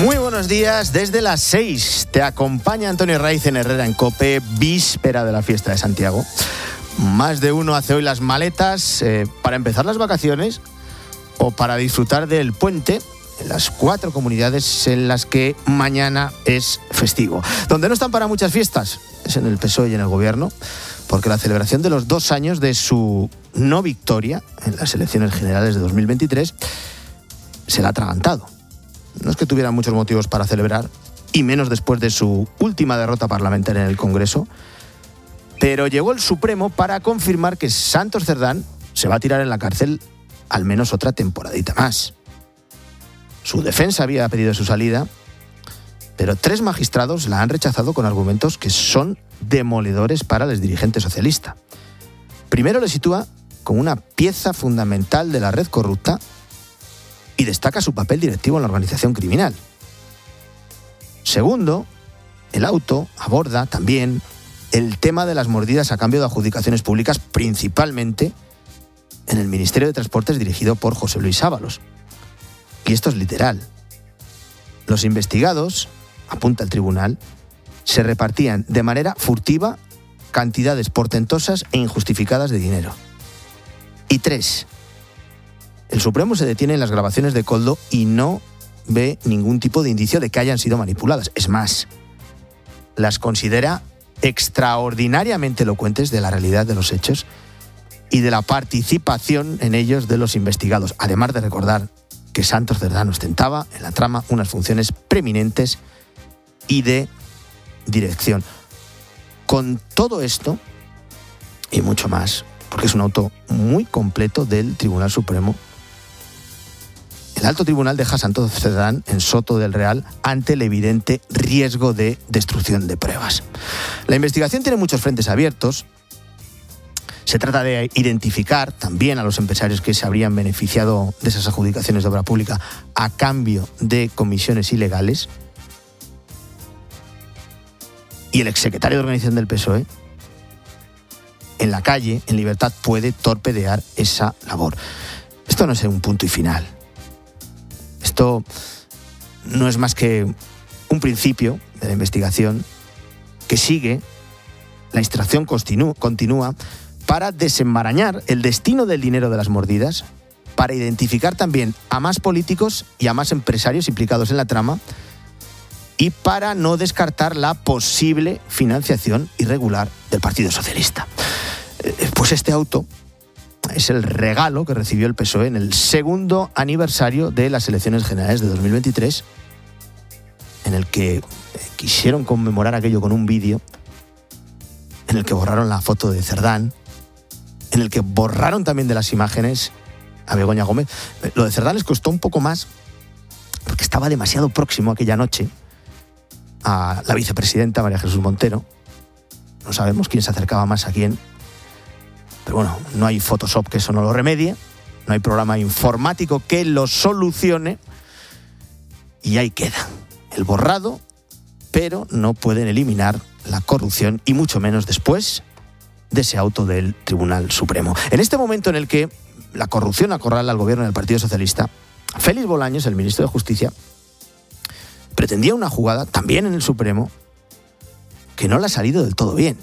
Muy buenos días, desde las 6 te acompaña Antonio Raiz en Herrera en COPE, víspera de la fiesta de Santiago. Más de uno hace hoy las maletas para empezar las vacaciones o para disfrutar del puente en las 4 comunidades en las que mañana es festivo. Donde no están para muchas fiestas es en el PSOE y en el Gobierno, porque la celebración de los 2 años de su no victoria en las elecciones generales de 2023 se la ha atragantado. No es que tuvieran muchos motivos para celebrar, y menos después de su última derrota parlamentaria en el Congreso, pero llegó el Supremo para confirmar que Santos Cerdán se va a tirar en la cárcel al menos otra temporadita más. Su defensa había pedido su salida, pero 3 magistrados la han rechazado con argumentos que son demoledores para el dirigente socialista. Primero le sitúa como una pieza fundamental de la red corrupta y destaca su papel directivo en la organización criminal. Segundo, el auto aborda también el tema de las mordidas a cambio de adjudicaciones públicas, principalmente en el Ministerio de Transportes dirigido por José Luis Ábalos. Y esto es literal. Los investigados, apunta el tribunal, se repartían de manera furtiva cantidades portentosas e injustificadas de dinero. Y 3, el Supremo se detiene en las grabaciones de Koldo y no ve ningún tipo de indicio de que hayan sido manipuladas. Es más, las considera extraordinariamente elocuentes de la realidad de los hechos y de la participación en ellos de los investigados, además de recordar que Santos Cerdán ostentaba en la trama unas funciones preeminentes y de dirección. Con todo esto y mucho más, porque es un auto muy completo del Tribunal Supremo, el alto tribunal deja a Santos Cerdán en Soto del Real ante el evidente riesgo de destrucción de pruebas. La investigación tiene muchos frentes abiertos. Se trata de identificar también a los empresarios que se habrían beneficiado de esas adjudicaciones de obra pública a cambio de comisiones ilegales. Y el exsecretario de Organización del PSOE, en la calle, en libertad, puede torpedear esa labor. Esto no es un punto y final. Esto no es más que un principio de la investigación que sigue, la instrucción continúa para desenmarañar el destino del dinero de las mordidas, para identificar también a más políticos y a más empresarios implicados en la trama y para no descartar la posible financiación irregular del Partido Socialista. Pues este auto es el regalo que recibió el PSOE en el 2º aniversario de las elecciones generales de 2023, en el que quisieron conmemorar aquello con un vídeo, en el que borraron la foto de Cerdán, en el que borraron también de las imágenes a Begoña Gómez. Lo de Cerdán les costó un poco más, porque estaba demasiado próximo aquella noche a la vicepresidenta María Jesús Montero. No sabemos quién se acercaba más a quién. Pero bueno, no hay Photoshop que eso no lo remedie, no hay programa informático que lo solucione, y ahí queda el borrado, pero no pueden eliminar la corrupción, y mucho menos después de ese auto del Tribunal Supremo. En este momento en el que la corrupción acorrala al gobierno del Partido Socialista, Félix Bolaños, el ministro de Justicia, pretendía una jugada también en el Supremo que no le ha salido del todo bien.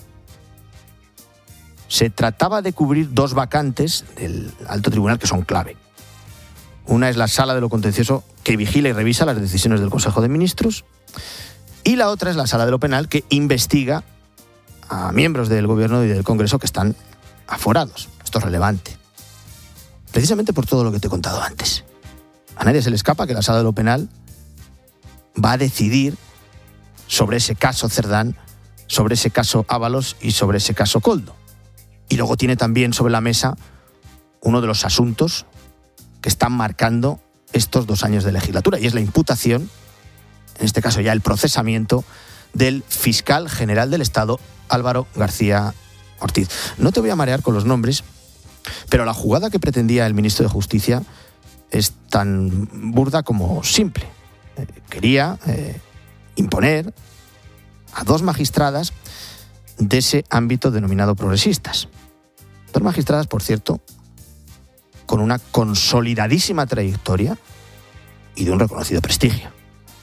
Se trataba de cubrir 2 vacantes del alto tribunal que son clave. Una es la Sala de lo Contencioso, que vigila y revisa las decisiones del Consejo de Ministros, y la otra es la Sala de lo Penal, que investiga a miembros del Gobierno y del Congreso que están aforados. Esto es relevante, precisamente por todo lo que te he contado antes. A nadie se le escapa que la Sala de lo Penal va a decidir sobre ese caso Cerdán, sobre ese caso Ábalos y sobre ese caso Koldo. Y luego tiene también sobre la mesa uno de los asuntos que están marcando estos 2 años de legislatura, y es la imputación, en este caso ya el procesamiento, del fiscal general del Estado, Álvaro García Ortiz. No te voy a marear con los nombres, pero la jugada que pretendía el ministro de Justicia es tan burda como simple. Quería imponer a 2 magistradas de ese ámbito denominado progresistas. 2 magistradas, por cierto, con una consolidadísima trayectoria y de un reconocido prestigio.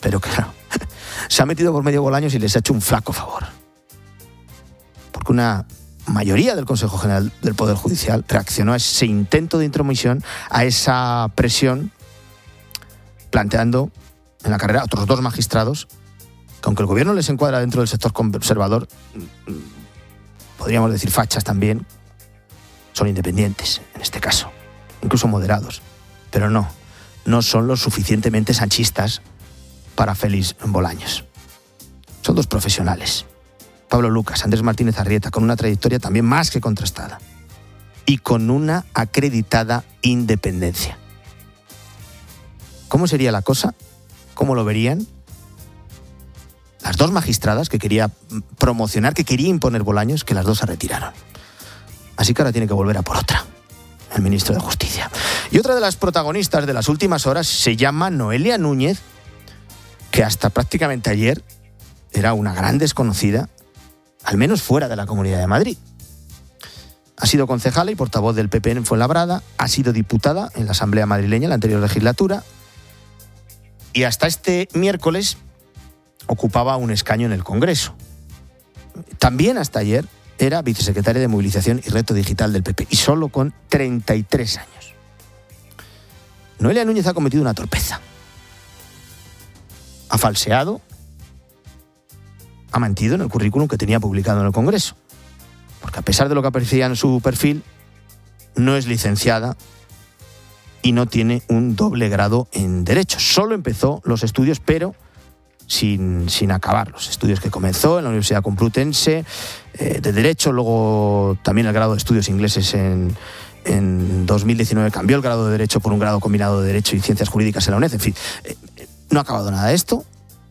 Pero claro, se ha metido por medio Bolaños y les ha hecho un flaco favor. Porque una mayoría del Consejo General del Poder Judicial reaccionó a ese intento de intromisión, a esa presión, planteando en la carrera a otros 2 magistrados, que aunque el gobierno les encuadra dentro del sector conservador, podríamos decir fachas también, son independientes en este caso, incluso moderados, pero no son lo suficientemente sanchistas para Félix Bolaños. Son 2 profesionales, Pablo Lucas, Andrés Martínez Arrieta, con una trayectoria también más que contrastada y con una acreditada independencia. ¿Cómo sería la cosa? ¿Cómo lo verían las 2 magistradas que quería promocionar, que quería imponer Bolaños, que las 2 se retiraron? Así que ahora tiene que volver a por otra, el ministro de Justicia. Y otra de las protagonistas de las últimas horas se llama Noelia Núñez, que hasta prácticamente ayer era una gran desconocida, al menos fuera de la Comunidad de Madrid. Ha sido concejala y portavoz del PP en Fuenlabrada, ha sido diputada en la Asamblea madrileña en la anterior legislatura y hasta este miércoles ocupaba un escaño en el Congreso. También hasta ayer era vicesecretaria de Movilización y Reto Digital del PP, y solo con 33 años. Noelia Núñez ha cometido una torpeza. Ha falseado, ha mentido en el currículum que tenía publicado en el Congreso, porque a pesar de lo que aparecía en su perfil, no es licenciada y no tiene un doble grado en Derecho. Solo empezó los estudios, pero sin acabar los estudios que comenzó en la Universidad Complutense de Derecho, luego también el grado de estudios ingleses en 2019, cambió el grado de Derecho por un grado combinado de Derecho y Ciencias Jurídicas en la UNED. En fin, no ha acabado nada de esto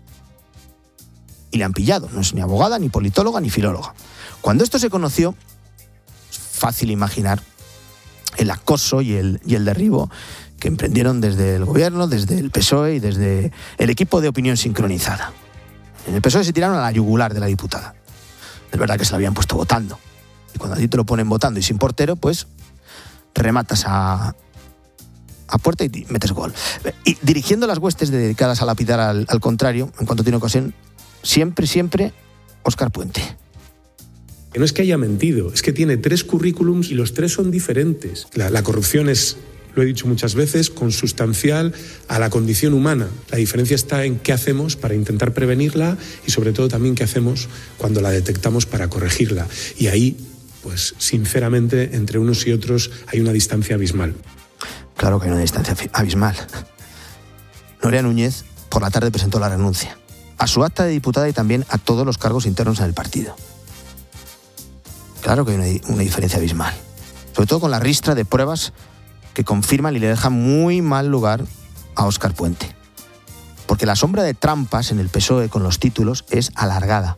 y le han pillado. No es ni abogada, ni politóloga, ni filóloga. Cuando esto se conoció, es fácil imaginar el acoso y el derribo que emprendieron desde el gobierno, desde el PSOE y desde el equipo de opinión sincronizada. En el PSOE se tiraron a la yugular de la diputada. Es verdad que se la habían puesto votando. Y cuando a ti te lo ponen votando y sin portero, pues rematas a puerta y metes gol. Y dirigiendo las huestes dedicadas a lapidar al contrario, en cuanto tiene ocasión, siempre, Óscar Puente. Que no es que haya mentido, es que tiene 3 currículums y los 3 son diferentes. La corrupción es, lo he dicho muchas veces, consustancial a la condición humana. La diferencia está en qué hacemos para intentar prevenirla y sobre todo también qué hacemos cuando la detectamos para corregirla. Y ahí, pues sinceramente, entre unos y otros hay una distancia abismal. Claro que hay una distancia abismal. Noelia Núñez por la tarde presentó la renuncia a su acta de diputada y también a todos los cargos internos en el partido. Claro que hay una diferencia abismal, sobre todo con la ristra de pruebas que confirman y le dejan muy mal lugar a Óscar Puente. Porque la sombra de trampas en el PSOE con los títulos es alargada.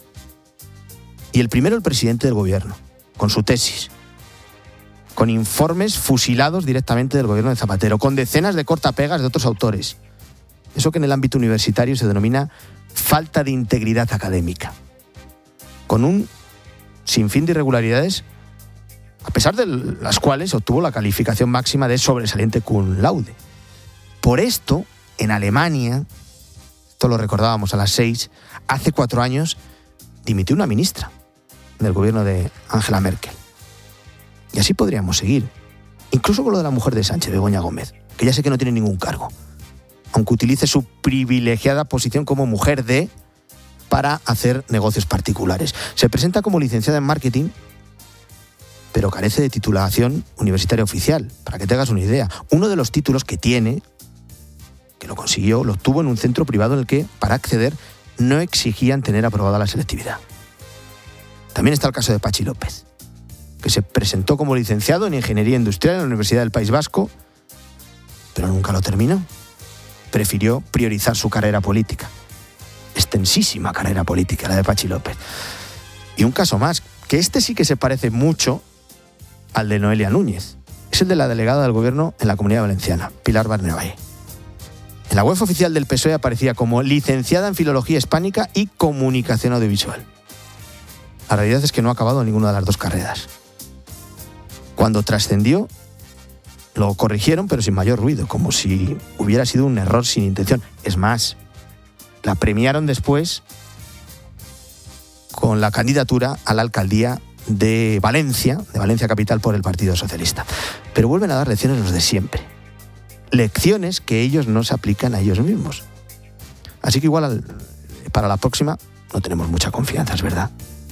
Y el primero, el presidente del gobierno, con su tesis, con informes fusilados directamente del gobierno de Zapatero, con decenas de cortapegas de otros autores. Eso que en el ámbito universitario se denomina falta de integridad académica. Con un sinfín de irregularidades, a pesar de las cuales obtuvo la calificación máxima de sobresaliente cum laude. Por esto, en Alemania, esto lo recordábamos a las 6, hace 4 años dimitió una ministra del gobierno de Angela Merkel. Y así podríamos seguir, incluso con lo de la mujer de Sánchez, Begoña Gómez, que ya sé que no tiene ningún cargo, aunque utilice su privilegiada posición como mujer para hacer negocios particulares. Se presenta como licenciada en marketing, pero carece de titulación universitaria oficial, para que te hagas una idea. Uno de los títulos que tiene, que lo consiguió, lo obtuvo en un centro privado en el que, para acceder, no exigían tener aprobada la selectividad. También está el caso de Patxi López, que se presentó como licenciado en Ingeniería Industrial en la Universidad del País Vasco, pero nunca lo terminó. Prefirió priorizar su carrera política. Extensísima carrera política, la de Patxi López. Y un caso más, que este sí que se parece mucho al de Noelia Núñez. Es el de la delegada del gobierno en la Comunidad Valenciana, Pilar Barnevall. En la web oficial del PSOE aparecía como licenciada en Filología Hispánica y Comunicación Audiovisual. La realidad es que no ha acabado ninguna de las 2 carreras. Cuando trascendió, lo corrigieron, pero sin mayor ruido, como si hubiera sido un error sin intención. Es más, La premiaron después con la candidatura a la alcaldía de Valencia capital, por el Partido Socialista. Pero vuelven a dar lecciones los de siempre. Lecciones que ellos no se aplican a ellos mismos. Así que igual para la próxima no tenemos mucha confianza, es verdad.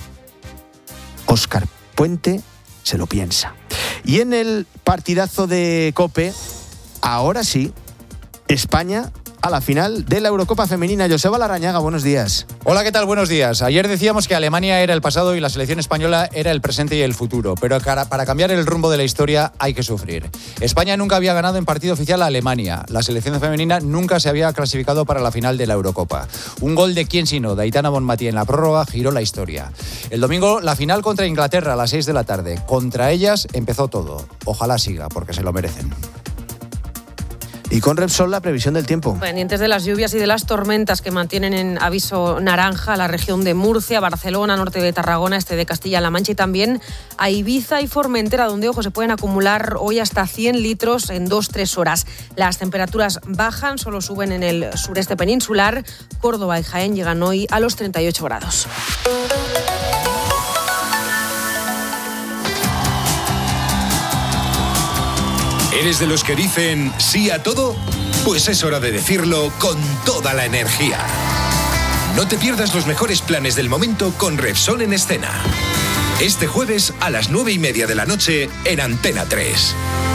Óscar Puente se lo piensa. Y en el partidazo de COPE, ahora sí, España a la final de la Eurocopa Femenina. Joseba Larrañaga, buenos días. Hola, ¿qué tal? Buenos días. Ayer decíamos que Alemania era el pasado y la selección española era el presente y el futuro, pero para cambiar el rumbo de la historia hay que sufrir. España nunca había ganado en partido oficial a Alemania. La selección femenina nunca se había clasificado para la final de la Eurocopa. Un gol de quién sino, de Aitana Bonmatí en la prórroga, giró la historia. El domingo, la final contra Inglaterra a las 6 de la tarde. Contra ellas empezó todo. Ojalá siga, porque se lo merecen. Y con Repsol, la previsión del tiempo. Pendientes de las lluvias y de las tormentas que mantienen en aviso naranja la región de Murcia, Barcelona, norte de Tarragona, este de Castilla-La Mancha y también a Ibiza y Formentera, donde, ojo, se pueden acumular hoy hasta 100 litros en 2-3 horas. Las temperaturas bajan, solo suben en el sureste peninsular. Córdoba y Jaén llegan hoy a los 38 grados. ¿Eres de los que dicen sí a todo? Pues es hora de decirlo con toda la energía. No te pierdas los mejores planes del momento con Repsol en escena. Este jueves a las 9:30 de la noche en Antena 3.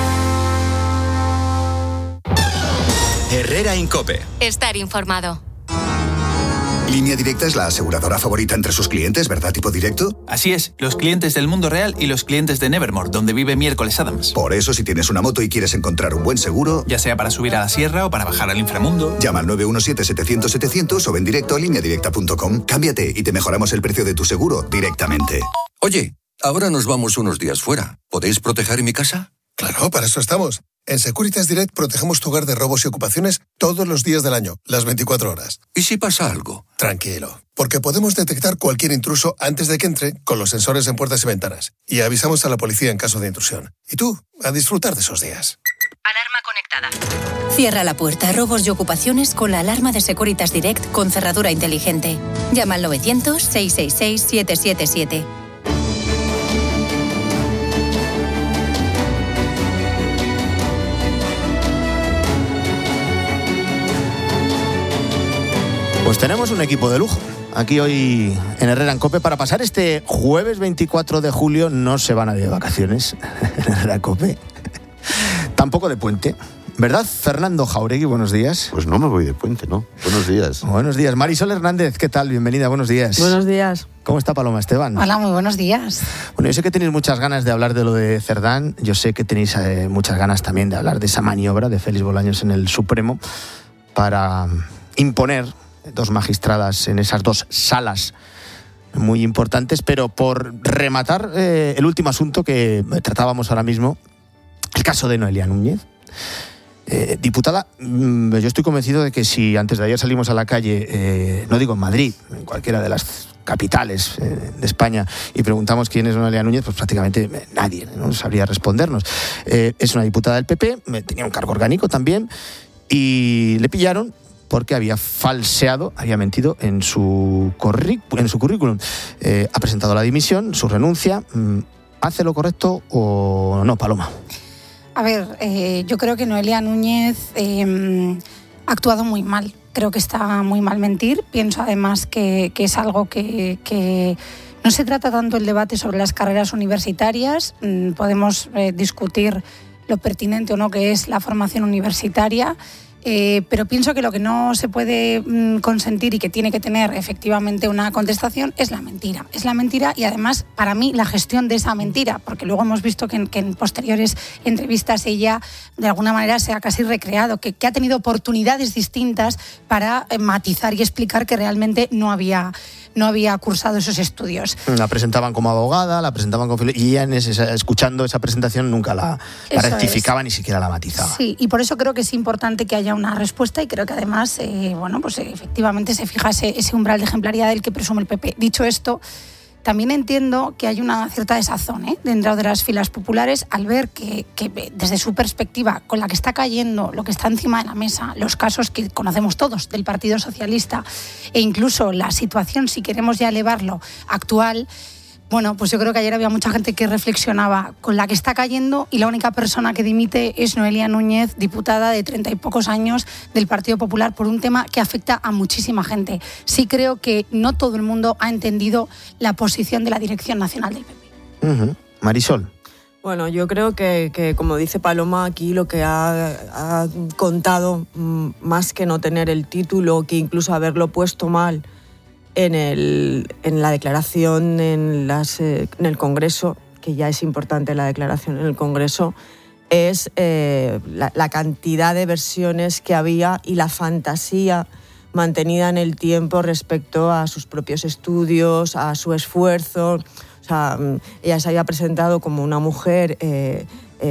Herrera en COPE. Estar informado. Línea Directa es la aseguradora favorita entre sus clientes, ¿verdad, tipo directo? Así es, los clientes del mundo real y los clientes de Nevermore, donde vive Miércoles Adams. Por eso, si tienes una moto y quieres encontrar un buen seguro, ya sea para subir a la sierra o para bajar al inframundo, llama al 917-700-700 o ven directo a lineadirecta.com. Cámbiate y te mejoramos el precio de tu seguro directamente. Oye, ahora nos vamos unos días fuera. ¿Podéis proteger mi casa? Claro, para eso estamos. En Securitas Direct protegemos tu hogar de robos y ocupaciones todos los días del año, las 24 horas. ¿Y si pasa algo? Tranquilo, porque podemos detectar cualquier intruso antes de que entre con los sensores en puertas y ventanas. Y avisamos a la policía en caso de intrusión. Y tú, a disfrutar de esos días. Alarma conectada. Cierra la puerta a robos y ocupaciones con la alarma de Securitas Direct con cerradura inteligente. Llama al 900-666-777. Pues tenemos un equipo de lujo aquí hoy en Herrera en COPE para pasar este jueves 24 de julio. No se va nadie de vacaciones en Herrera en COPE, tampoco de puente, ¿verdad? Fernando Jauregui, buenos días. Pues no me voy de puente, ¿no? Buenos días. Buenos días. Marisol Hernández, ¿qué tal? Bienvenida, buenos días. Buenos días. ¿Cómo está Paloma Esteban? Hola, muy buenos días. Bueno, yo sé que tenéis muchas ganas de hablar de lo de Cerdán, yo sé que tenéis muchas ganas también de hablar de esa maniobra de Félix Bolaños en el Supremo para imponer dos magistradas en esas dos salas muy importantes, pero por rematar el último asunto que tratábamos ahora mismo, el caso de Noelia Núñez. Diputada, yo estoy convencido de que si antes de ayer salimos a la calle, no digo en Madrid, en cualquiera de las capitales de España, y preguntamos quién es Noelia Núñez, pues prácticamente nadie no sabría respondernos. Es una diputada del PP, tenía un cargo orgánico también, y le pillaron porque había falseado, había mentido en su currículum. Ha presentado la dimisión, su renuncia. ¿Hace lo correcto o no, Paloma? A ver, yo creo que Noelia Núñez ha actuado muy mal. Creo que está muy mal mentir. Pienso además que es algo que no se trata tanto el debate sobre las carreras universitarias. Podemos discutir lo pertinente o no que es la formación universitaria. Pero pienso que lo que no se puede consentir y que tiene que tener efectivamente una contestación es la mentira. Es la mentira y además, para mí, la gestión de esa mentira, porque luego hemos visto que en posteriores entrevistas ella, de alguna manera, se ha casi recreado, que ha tenido oportunidades distintas para matizar y explicar que realmente no había cursado esos estudios. La presentaban como abogada, la presentaban como... Y ella, escuchando esa presentación, nunca la rectificaba, ni siquiera la matizaba. Sí, y por eso creo que es importante que haya una respuesta y creo que además, efectivamente se fija ese umbral de ejemplaridad del que presume el PP. Dicho esto, también entiendo que hay una cierta desazón dentro de las filas populares al ver que desde su perspectiva, con la que está cayendo, lo que está encima de la mesa, los casos que conocemos todos del Partido Socialista e incluso la situación, si queremos ya elevarlo, actual. Bueno, pues yo creo que ayer había mucha gente que reflexionaba con la que está cayendo y la única persona que dimite es Noelia Núñez, diputada de 30 y pocos años del Partido Popular, por un tema que afecta a muchísima gente. Sí creo que no todo el mundo ha entendido la posición de la Dirección Nacional del PP. Marisol. Bueno, yo creo que como dice Paloma, aquí lo que ha contado, más que no tener el título, que incluso haberlo puesto mal en la declaración en el Congreso, que ya es importante la declaración en el Congreso, es la cantidad de versiones que había y la fantasía mantenida en el tiempo respecto a sus propios estudios, a su esfuerzo. O sea, ella se había presentado como una mujer que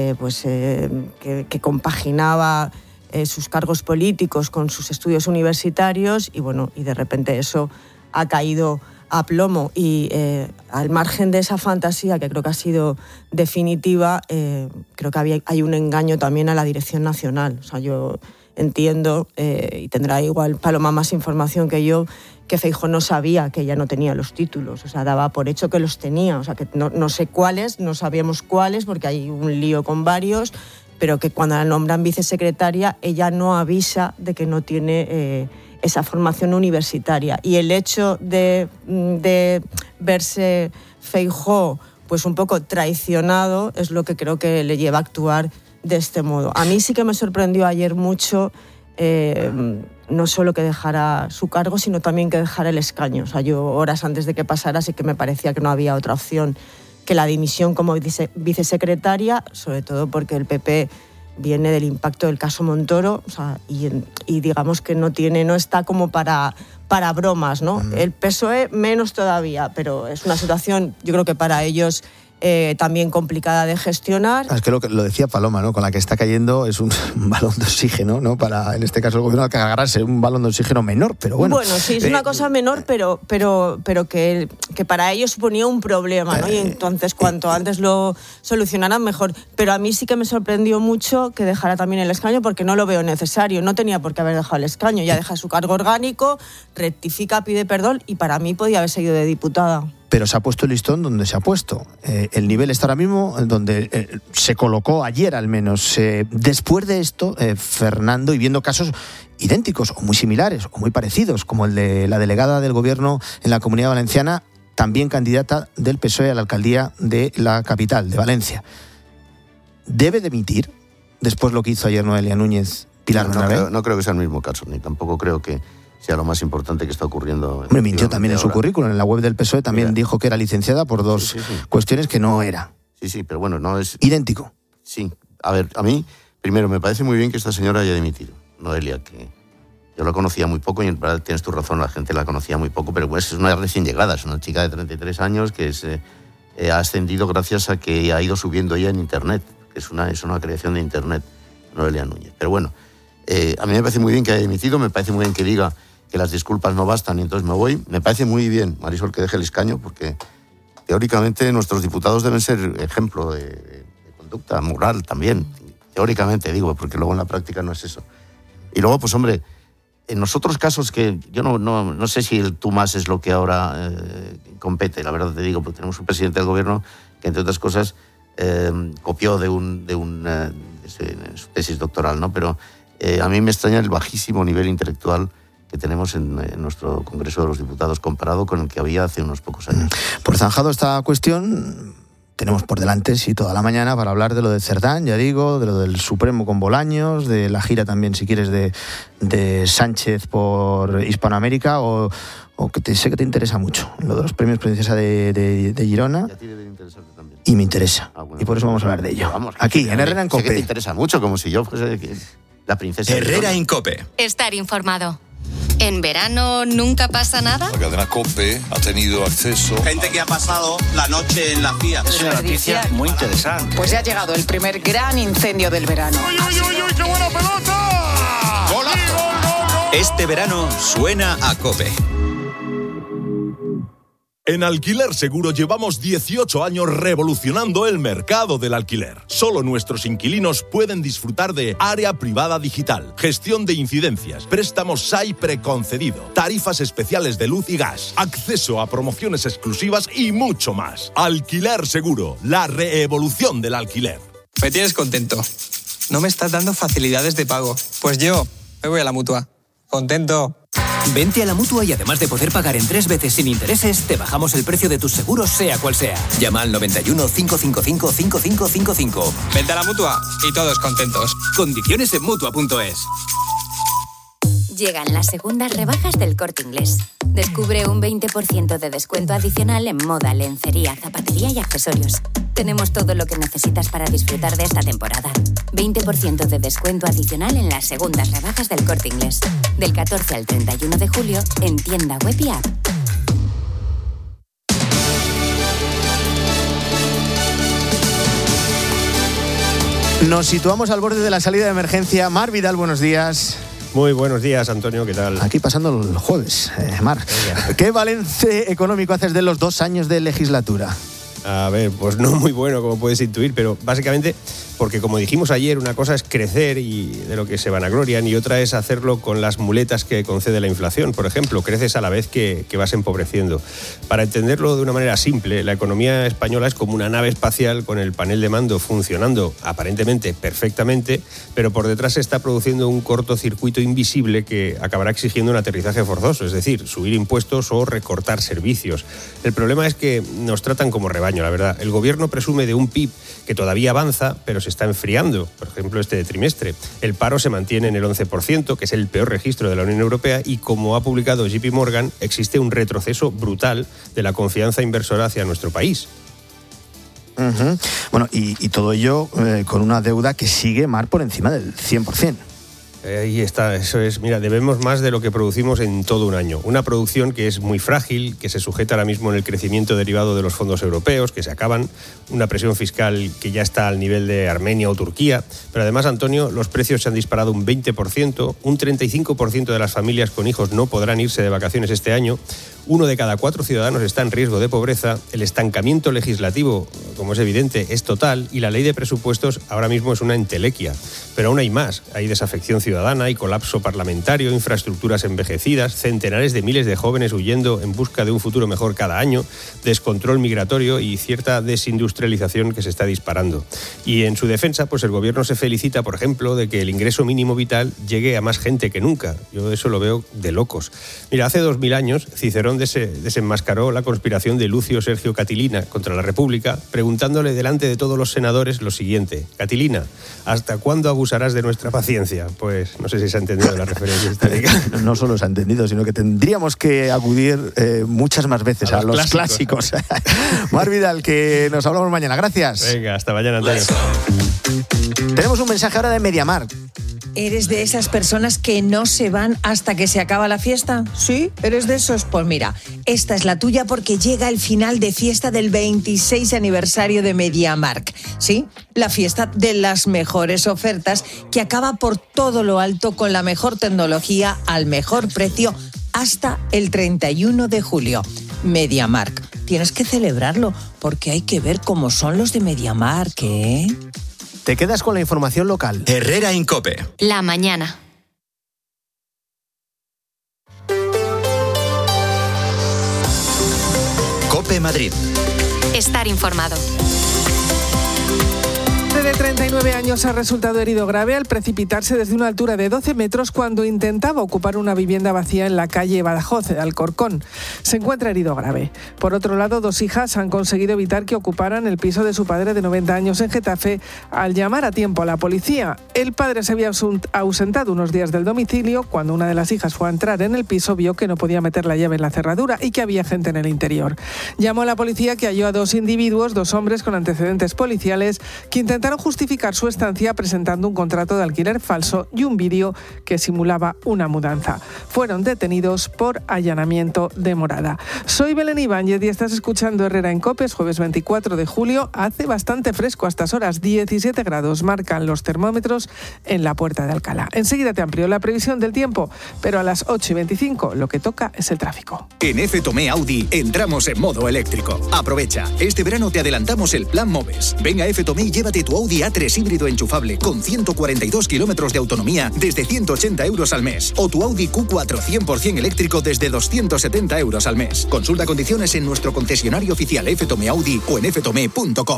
compaginaba sus cargos políticos con sus estudios universitarios y de repente eso ha caído a plomo y al margen de esa fantasía que creo que ha sido definitiva, creo que hay un engaño también a la Dirección Nacional. O sea, yo entiendo, y tendrá igual Paloma más información que yo, que Feijóo no sabía que ella no tenía los títulos, o sea, daba por hecho que los tenía, o sea, que no sé cuáles, no sabíamos cuáles, porque hay un lío con varios, pero que cuando la nombran vicesecretaria, ella no avisa de que no tiene esa formación universitaria. Y el hecho de verse Feijóo pues un poco traicionado es lo que creo que le lleva a actuar de este modo. A mí sí que me sorprendió ayer mucho no solo que dejara su cargo, sino también que dejara el escaño. O sea, yo horas antes de que pasara sí que me parecía que no había otra opción que la dimisión como vicesecretaria, sobre todo porque el PP viene del impacto del caso Montoro, o sea, y digamos que no está como para bromas, ¿no? El PSOE menos todavía, pero es una situación, yo creo que para ellos también complicada de gestionar. Es que lo decía Paloma, ¿no? Con la que está cayendo es un balón de oxígeno, ¿no? Para, en este caso, el gobierno que agarrarse un balón de oxígeno menor, pero bueno. Bueno, sí, es una cosa menor, pero que para ellos suponía un problema, ¿no? Y entonces, cuanto antes lo solucionaran, mejor. Pero a mí sí que me sorprendió mucho que dejara también el escaño, porque no lo veo necesario. No tenía por qué haber dejado el escaño. Ya deja su cargo orgánico, rectifica, pide perdón, y para mí podía haber seguido de diputada. Pero se ha puesto el listón donde se ha puesto. El nivel está ahora mismo donde se colocó ayer al menos. Después de esto, Fernando, y viendo casos idénticos o muy similares o muy parecidos, como el de la delegada del gobierno en la Comunidad Valenciana, también candidata del PSOE a la alcaldía de la capital, de Valencia. ¿Debe dimitir después lo que hizo ayer Noelia Núñez, Pilar Bernabé? No creo que sea el mismo caso, ni tampoco creo que sea lo más importante que está ocurriendo. Hombre, mintió también en su currículum, en la web del PSOE también dijo que era licenciada por dos cuestiones que no era. Sí, pero bueno, no es... Idéntico. Sí, a ver, a mí, primero, me parece muy bien que esta señora haya dimitido, Noelia, que yo la conocía muy poco, y en verdad tienes tu razón, la gente la conocía muy poco, pero pues es una recién llegada, es una chica de 33 años que ha ascendido gracias a que ha ido subiendo ella en Internet, que es una creación de Internet, Noelia Núñez. Pero bueno, a mí me parece muy bien que haya dimitido, me parece muy bien que diga que las disculpas no bastan y entonces me voy. Me parece muy bien, Marisol, que deje el escaño, porque teóricamente nuestros diputados deben ser ejemplo de conducta moral también. Teóricamente, digo, porque luego en la práctica no es eso. Y luego, pues hombre, en los otros casos que yo no sé si el tú más es lo que ahora compete, la verdad te digo, porque tenemos un presidente del gobierno que, entre otras cosas, copió de su tesis doctoral, ¿no? Pero a mí me extraña el bajísimo nivel intelectual que tenemos en nuestro Congreso de los Diputados comparado con el que había hace unos pocos años. Por zanjado esta cuestión, tenemos por delante toda la mañana para hablar de lo de Cerdán, ya digo, de lo del Supremo con Bolaños, de la gira también, si quieres, de Sánchez por Hispanoamérica, o que sé que te interesa mucho, lo de los premios Princesa de Girona. Ya tiene de interesarte también. Y me interesa, bueno, y por eso vamos a hablar de ello. Vamos, aquí, en Herrera en COPE. Sé que te interesa mucho, como si yo fuese la princesa. Herrera en COPE. Estar informado. ¿En verano nunca pasa nada? La cadena COPE ha tenido acceso... Gente que ha pasado la noche en las vías. Es una noticia muy interesante. Pues ya ha llegado el primer gran incendio del verano. ¡Uy, uy, uy, qué buena pelota! ¡Golazo! Este verano suena a COPE. En Alquiler Seguro llevamos 18 años revolucionando el mercado del alquiler. Solo nuestros inquilinos pueden disfrutar de área privada digital, gestión de incidencias, préstamos SAI preconcedido, tarifas especiales de luz y gas, acceso a promociones exclusivas y mucho más. Alquiler Seguro, la reevolución del alquiler. Me tienes contento. No me estás dando facilidades de pago. Pues yo me voy a la Mutua. Contento. Vente a la Mutua y además de poder pagar en 3 veces sin intereses, te bajamos el precio de tus seguros sea cual sea. Llama al 91 555 5555. Vente a la Mutua y todos contentos. Condiciones en Mutua.es. Llegan las segundas rebajas del Corte Inglés. Descubre un 20% de descuento adicional en moda, lencería, zapatería y accesorios. Tenemos todo lo que necesitas para disfrutar de esta temporada. 20% de descuento adicional en las segundas rebajas del Corte Inglés. Del 14 al 31 de julio en tienda web y app. Nos situamos al borde de la salida de emergencia. Mar Vidal, buenos días. Muy buenos días, Antonio, ¿qué tal? Aquí pasando el jueves, Mar. ¿Qué balance económico haces de los 2 años de legislatura? A ver, pues no muy bueno, como puedes intuir, pero básicamente porque, como dijimos ayer, una cosa es crecer y de lo que se vanaglorian y otra es hacerlo con las muletas que concede la inflación. Por ejemplo, creces a la vez que vas empobreciendo. Para entenderlo de una manera simple, la economía española es como una nave espacial con el panel de mando funcionando aparentemente perfectamente, pero por detrás se está produciendo un cortocircuito invisible que acabará exigiendo un aterrizaje forzoso, es decir, subir impuestos o recortar servicios. El problema es que nos tratan como rebaño, la verdad. El gobierno presume de un PIB que todavía avanza, pero se está enfriando. Por ejemplo, este trimestre. El paro se mantiene en el 11%, que es el peor registro de la Unión Europea, y como ha publicado JP Morgan, existe un retroceso brutal de la confianza inversora hacia nuestro país. Uh-huh. Bueno, y todo ello con una deuda que sigue, Mar, por encima del 100%. Ahí está, eso es. Mira, debemos más de lo que producimos en todo un año. Una producción que es muy frágil, que se sujeta ahora mismo en el crecimiento derivado de los fondos europeos, que se acaban, una presión fiscal que ya está al nivel de Armenia o Turquía. Pero además, Antonio, los precios se han disparado un 20%, un 35% de las familias con hijos no podrán irse de vacaciones este año, 1 de cada 4 ciudadanos está en riesgo de pobreza, el estancamiento legislativo, como es evidente, es total y la ley de presupuestos ahora mismo es una entelequia. Pero aún hay más, hay desafección ciudadana, hay colapso parlamentario, infraestructuras envejecidas, centenares de miles de jóvenes huyendo en busca de un futuro mejor cada año, descontrol migratorio y cierta desindustrialización que se está disparando. Y en su defensa, pues el gobierno se felicita, por ejemplo, de que el ingreso mínimo vital llegue a más gente que nunca. Yo eso lo veo de locos. Mira, hace 2000 años Cicerón desenmascaró la conspiración de Lucio Sergio Catilina contra la República, preguntándole delante de todos los senadores lo siguiente: Catilina, ¿hasta cuándo abusarás de nuestra paciencia? Pues no sé si se ha entendido la referencia histórica. No solo se ha entendido, sino que tendríamos que acudir muchas más veces a los clásicos. Mar Vidal, que nos hablamos mañana. Gracias. Venga, hasta mañana, Antonio. Tenemos un mensaje ahora de MediaMarkt. ¿Eres de esas personas que no se van hasta que se acaba la fiesta? ¿Sí? ¿Eres de esos? Pues mira, esta es la tuya porque llega el final de fiesta del 26 aniversario de MediaMarkt. ¿Sí? La fiesta de las mejores ofertas que acaba por todo lo alto con la mejor tecnología al mejor precio hasta el 31 de julio. MediaMarkt. Tienes que celebrarlo porque hay que ver cómo son los de MediaMarkt, ¿eh? Te quedas con la información local. Herrera Incope. La mañana. Cope Madrid. Estar informado. De 39 años ha resultado herido grave al precipitarse desde una altura de 12 metros cuando intentaba ocupar una vivienda vacía en la calle Badajoz, de Alcorcón. Se encuentra herido grave. Por otro lado, 2 hijas han conseguido evitar que ocuparan el piso de su padre de 90 años en Getafe al llamar a tiempo a la policía. El padre se había ausentado unos días del domicilio. Cuando una de las hijas fue a entrar en el piso, vio que no podía meter la llave en la cerradura y que había gente en el interior. Llamó a la policía, que halló a 2 individuos, 2 hombres con antecedentes policiales, que intentaron intentaron justificar su estancia presentando un contrato de alquiler falso y un vídeo que simulaba una mudanza. Fueron detenidos por allanamiento de morada. Soy Belén Ibáñez y estás escuchando Herrera en COPE. Es jueves 24 de julio. Hace bastante fresco a estas horas. 17 grados marcan los termómetros en la Puerta de Alcalá. Enseguida te amplio la previsión del tiempo, pero a las 8:25 lo que toca es el tráfico. En F. Tomé Audi entramos en modo eléctrico. Aprovecha. Este verano te adelantamos el plan MOVES. Ven a F. Tomé y llévate tu Audi A3 híbrido enchufable con 142 kilómetros de autonomía desde 180 euros al mes. O tu Audi Q4 100% eléctrico desde 270 euros al mes. Consulta condiciones en nuestro concesionario oficial F. Tomé Audi o en ftome.com.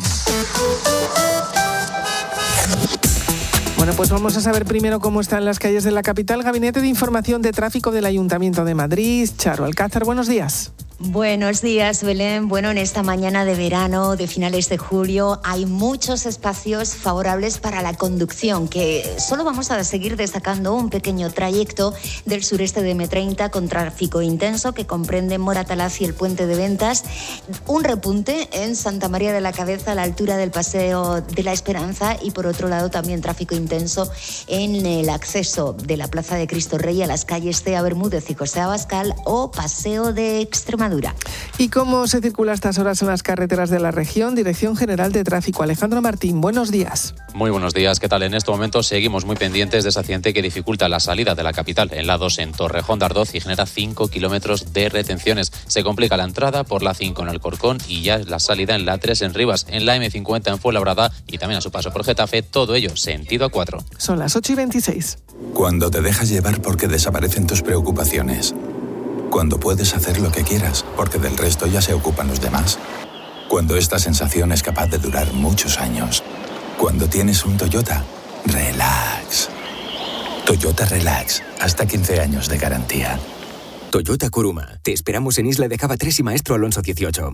Bueno, pues vamos a saber primero cómo están las calles de la capital. Gabinete de Información de Tráfico del Ayuntamiento de Madrid. Charo Alcázar, buenos días. Buenos días, Belén. Bueno, en esta mañana de verano, de finales de julio, hay muchos espacios favorables para la conducción, que solo vamos a seguir destacando un pequeño trayecto del sureste de M30 con tráfico intenso que comprende Moratalaz y el Puente de Ventas. Un repunte en Santa María de la Cabeza a la altura del Paseo de la Esperanza y por otro lado también tráfico intenso en el acceso de la Plaza de Cristo Rey a las calles Cea Bermúdez y José Abascal o Paseo de Extremadura. ¿Y cómo se circula a estas horas en las carreteras de la región? Dirección General de Tráfico. Alejandro Martín, buenos días. Muy buenos días, ¿qué tal? En este momento seguimos muy pendientes de ese accidente que dificulta la salida de la capital en la 2 en Torrejón de Ardoz y genera 5 kilómetros de retenciones. Se complica la entrada por la 5 en Alcorcón y ya la salida en la 3 en Rivas, en la M50 en Fuenlabrada y también a su paso por Getafe, todo ello sentido A4. Son las 8:26. Cuando te dejas llevar porque desaparecen tus preocupaciones. Cuando puedes hacer lo que quieras, porque del resto ya se ocupan los demás. Cuando esta sensación es capaz de durar muchos años. Cuando tienes un Toyota, relax. Toyota Relax, hasta 15 años de garantía. Toyota Kuruma. Te esperamos en Isla de Cava 3 y Maestro Alonso 18.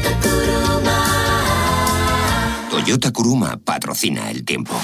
Toyota Kuruma patrocina el tiempo.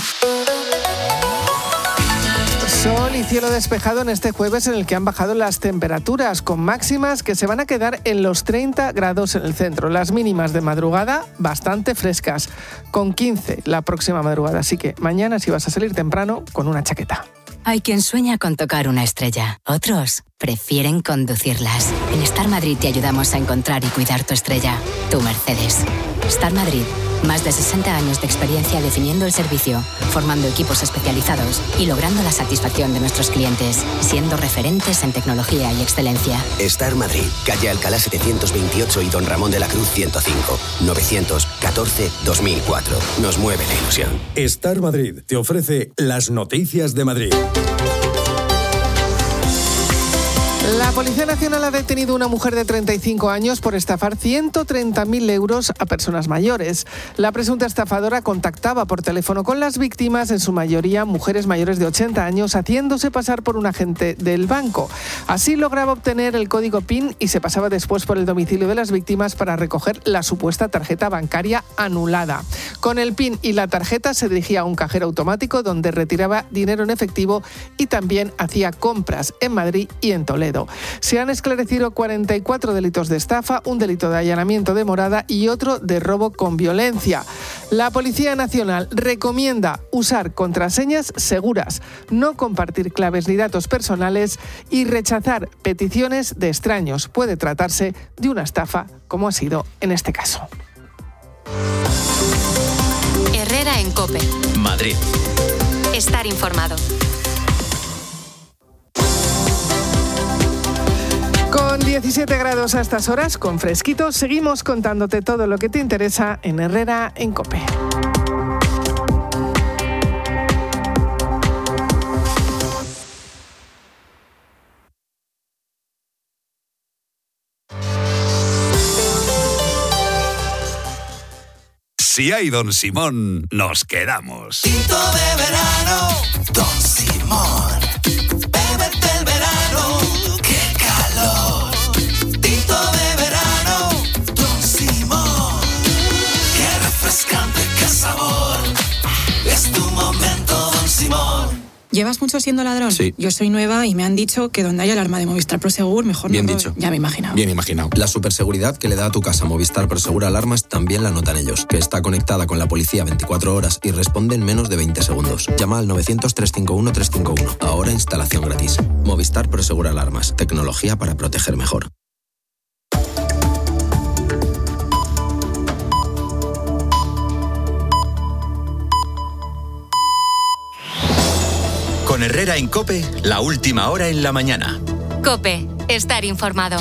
Sol y cielo despejado en este jueves en el que han bajado las temperaturas, con máximas que se van a quedar en los 30 grados en el centro. Las mínimas de madrugada bastante frescas, con 15 la próxima madrugada. Así que mañana, si vas a salir temprano, con una chaqueta. Hay quien sueña con tocar una estrella. Otros prefieren conducirlas. En Star Madrid te ayudamos a encontrar y cuidar tu estrella. Tu Mercedes. Star Madrid. Más de 60 años de experiencia definiendo el servicio, formando equipos especializados y logrando la satisfacción de nuestros clientes, siendo referentes en tecnología y excelencia. Star Madrid, calle Alcalá 728 y Don Ramón de la Cruz 105, 914-2004. Nos mueve la ilusión. Star Madrid te ofrece las noticias de Madrid. La Policía Nacional ha detenido a una mujer de 35 años por estafar 130.000 euros a personas mayores. La presunta estafadora contactaba por teléfono con las víctimas, en su mayoría mujeres mayores de 80 años, haciéndose pasar por un agente del banco. Así lograba obtener el código PIN y se pasaba después por el domicilio de las víctimas para recoger la supuesta tarjeta bancaria anulada. Con el PIN y la tarjeta se dirigía a un cajero automático donde retiraba dinero en efectivo y también hacía compras en Madrid y en Toledo. Se han esclarecido 44 delitos de estafa, un delito de allanamiento de morada y otro de robo con violencia. La Policía Nacional recomienda usar contraseñas seguras, no compartir claves ni datos personales y rechazar peticiones de extraños. Puede tratarse de una estafa, como ha sido en este caso. Herrera en COPE. Madrid. Estar informado. Con 17 grados a estas horas, con fresquito, seguimos contándote todo lo que te interesa en Herrera en COPE. Si hay Don Simón, nos quedamos. Tinto de verano, Don Simón. Bébete el verano, qué calor. Tinto de verano, Don Simón. Qué refrescante, qué sabor. Es tu momento, Don Simón. Lleva ¿Llevas mucho siendo ladrón? Sí. Yo soy nueva y me han dicho que donde hay alarma de Movistar Prosegur, mejor Bien no. dicho. Ya me he imaginado. Bien imaginado. La superseguridad que le da a tu casa Movistar Prosegur Alarmas también la notan ellos, que está conectada con la policía 24 horas y responde en menos de 20 segundos. Llama al 900-351-351. Ahora instalación gratis. Movistar Prosegur Alarmas. Tecnología para proteger mejor. Con Herrera en COPE, la última hora en la mañana. COPE, estar informado.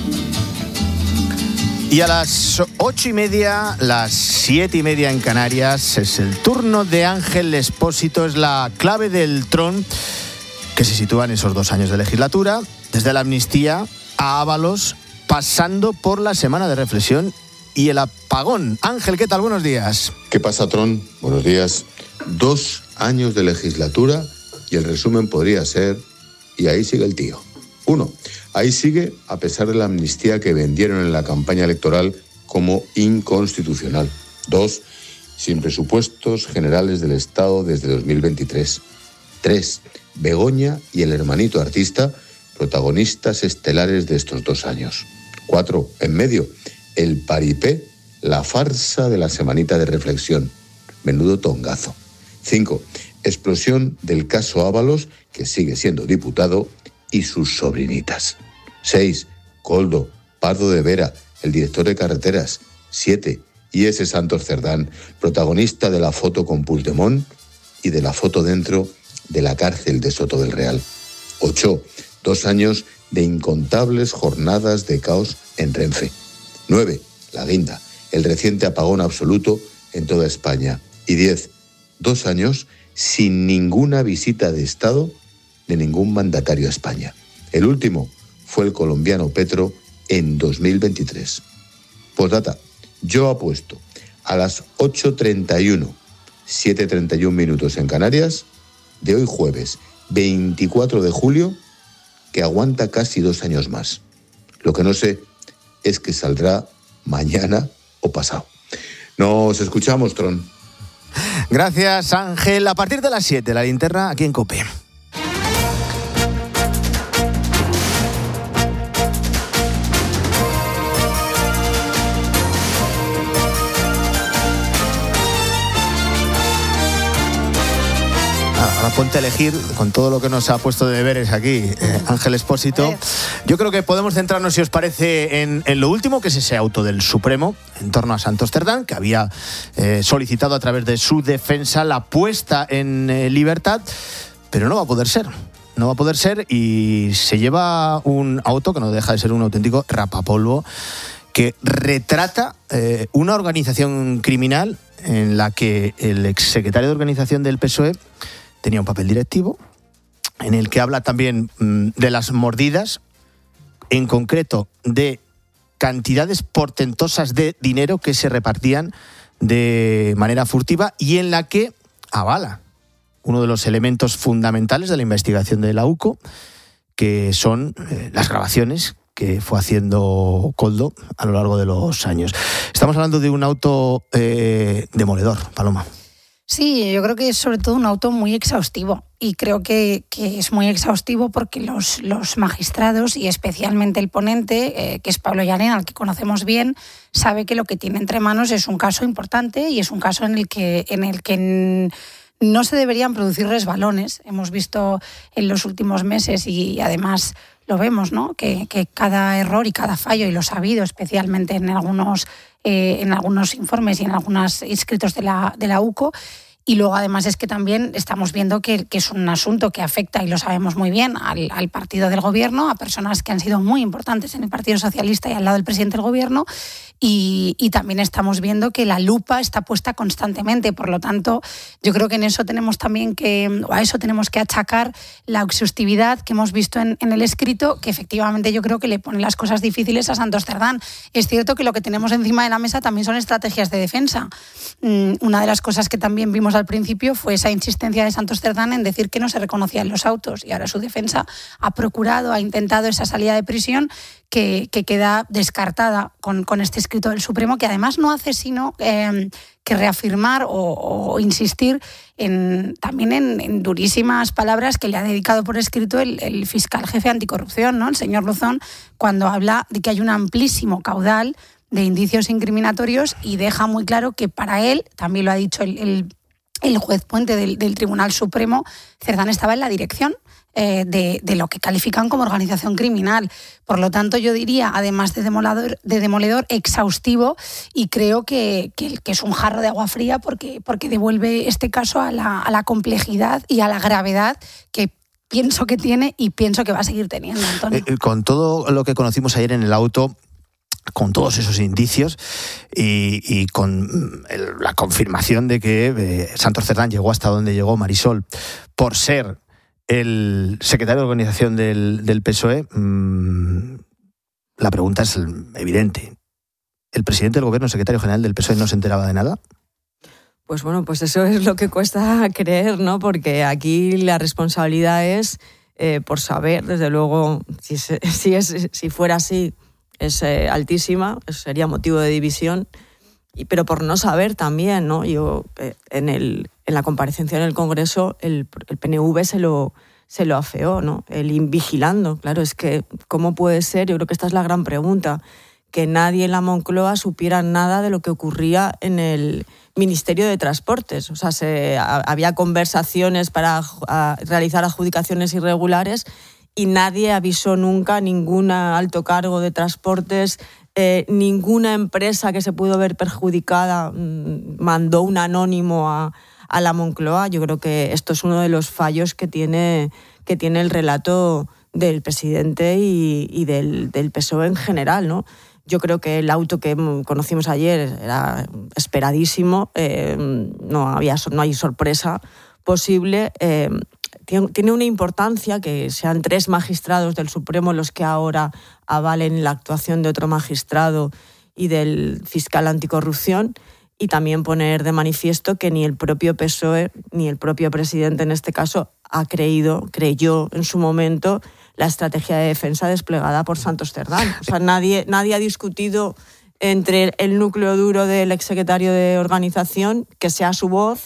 Y a las 8:30, las 7:30 en Canarias, es el turno de Ángel Expósito, es la clave del tron que se sitúa en esos 2 años de legislatura, desde la amnistía a Ábalos, pasando por la semana de reflexión y el apagón. Ángel, ¿qué tal? Buenos días. ¿Qué pasa, Tron? Buenos días. 2 años de legislatura y el resumen podría ser, y ahí sigue el tío. 1. Ahí sigue a pesar de la amnistía que vendieron en la campaña electoral como inconstitucional. 2. Sin presupuestos generales del Estado desde 2023. 3. Begoña y el hermanito artista, protagonistas estelares de estos 2 años. 4. En medio, el paripé, la farsa de la semanita de reflexión. Menudo tongazo. 5. Explosión del caso Ábalos, que sigue siendo diputado, y sus sobrinitas. 6. Koldo, Pardo de Vera, el director de carreteras. 7. Y ese Santos Cerdán, protagonista de la foto con Puigdemont y de la foto dentro de la cárcel de Soto del Real. 8. 2 años de incontables jornadas de caos en Renfe. 9. La guinda, el reciente apagón absoluto en toda España. Y 10. 2 años sin ninguna visita de Estado de ningún mandatario a España. El último fue el colombiano Petro en 2023. Postdata, yo apuesto a las 8:31, 7:31 minutos en Canarias, de hoy jueves 24 de julio, que aguanta casi 2 años más. Lo que no sé es que saldrá mañana o pasado. Nos escuchamos, Tron. Gracias, Ángel. A partir de las 7, la linterna aquí en COPE. Ahora ponte a elegir, con todo lo que nos ha puesto de deberes aquí Ángel Expósito. Yo creo que podemos centrarnos, si os parece, en lo último, que es ese auto del Supremo en torno a Santos Cerdán, que había solicitado a través de su defensa la puesta en libertad, pero no va a poder ser. No va a poder ser, y se lleva un auto que no deja de ser un auténtico rapapolvo, que retrata una organización criminal en la que el exsecretario de organización del PSOE tenía un papel directivo, en el que habla también de las mordidas, en concreto de cantidades portentosas de dinero que se repartían de manera furtiva, y en la que avala uno de los elementos fundamentales de la investigación de la UCO, que son las grabaciones que fue haciendo Koldo a lo largo de los años. Estamos hablando de un auto demoledor, Paloma. Sí, yo creo que es sobre todo un auto muy exhaustivo, y creo que es muy exhaustivo porque los magistrados, y especialmente el ponente, que es Pablo Llarena, al que conocemos bien, sabe que lo que tiene entre manos es un caso importante, y es un caso en el que no se deberían producir resbalones. Hemos visto en los últimos meses, y además lo vemos, ¿no?, que cada error y cada fallo, y lo ha habido especialmente en algunos informes y en algunos escritos de la UCO. Y luego, además, es que también estamos viendo que es un asunto que afecta, y lo sabemos muy bien, al partido del gobierno, a personas que han sido muy importantes en el Partido Socialista y al lado del presidente del gobierno, y también estamos viendo que la lupa está puesta constantemente. Por lo tanto, yo creo que en eso tenemos también a eso tenemos que achacar la exhaustividad que hemos visto en el escrito, que efectivamente yo creo que le pone las cosas difíciles a Santos Cerdán. Es cierto que lo que tenemos encima de la mesa también son estrategias de defensa. Una de las cosas que también vimos dijimos al principio, fue esa insistencia de Santos Cerdán en decir que no se reconocían los autos, y ahora su defensa ha intentado esa salida de prisión que queda descartada con este escrito del Supremo, que además no hace sino que reafirmar o insistir también en durísimas palabras que le ha dedicado por escrito el fiscal jefe anticorrupción, ¿no?, el señor Luzón, cuando habla de que hay un amplísimo caudal de indicios incriminatorios, y deja muy claro que para él, también lo ha dicho el juez Puente del Tribunal Supremo, Cerdán estaba en la dirección de lo que califican como organización criminal. Por lo tanto, yo diría, además de demoledor, exhaustivo, y creo que es un jarro de agua fría porque devuelve este caso a la complejidad y a la gravedad que pienso que tiene y pienso que va a seguir teniendo, Antonio. Con todo lo que conocimos ayer en el auto, con todos esos indicios y con la confirmación de que Santos Cerdán llegó hasta donde llegó, Marisol, por ser el secretario de organización del PSOE, la pregunta es evidente. ¿El presidente del gobierno, secretario general del PSOE, no se enteraba de nada? Pues bueno, pues eso es lo que cuesta creer, ¿no? Porque aquí la responsabilidad es por saber, desde luego, si fuera así, es altísima, sería motivo de división, pero por no saber también, ¿no? Yo en la comparecencia en el Congreso el PNV se lo afeó, ¿no? El invigilando, claro, es que ¿cómo puede ser? Yo creo que esta es la gran pregunta, que nadie en la Moncloa supiera nada de lo que ocurría en el Ministerio de Transportes. O sea, había conversaciones para realizar adjudicaciones irregulares y nadie avisó nunca a ningún alto cargo de transportes, ninguna empresa que se pudo ver perjudicada mandó un anónimo a la Moncloa. Yo creo que esto es uno de los fallos que tiene el relato del presidente y del PSOE en general, ¿no? Yo creo que el auto que conocimos ayer era esperadísimo, no hay sorpresa posible. Tiene una importancia que sean 3 magistrados del Supremo los que ahora avalen la actuación de otro magistrado y del fiscal anticorrupción, y también poner de manifiesto que ni el propio PSOE ni el propio presidente en este caso creyó en su momento la estrategia de defensa desplegada por Santos Cerdán. O sea, nadie ha discutido entre el núcleo duro del exsecretario de organización que sea su voz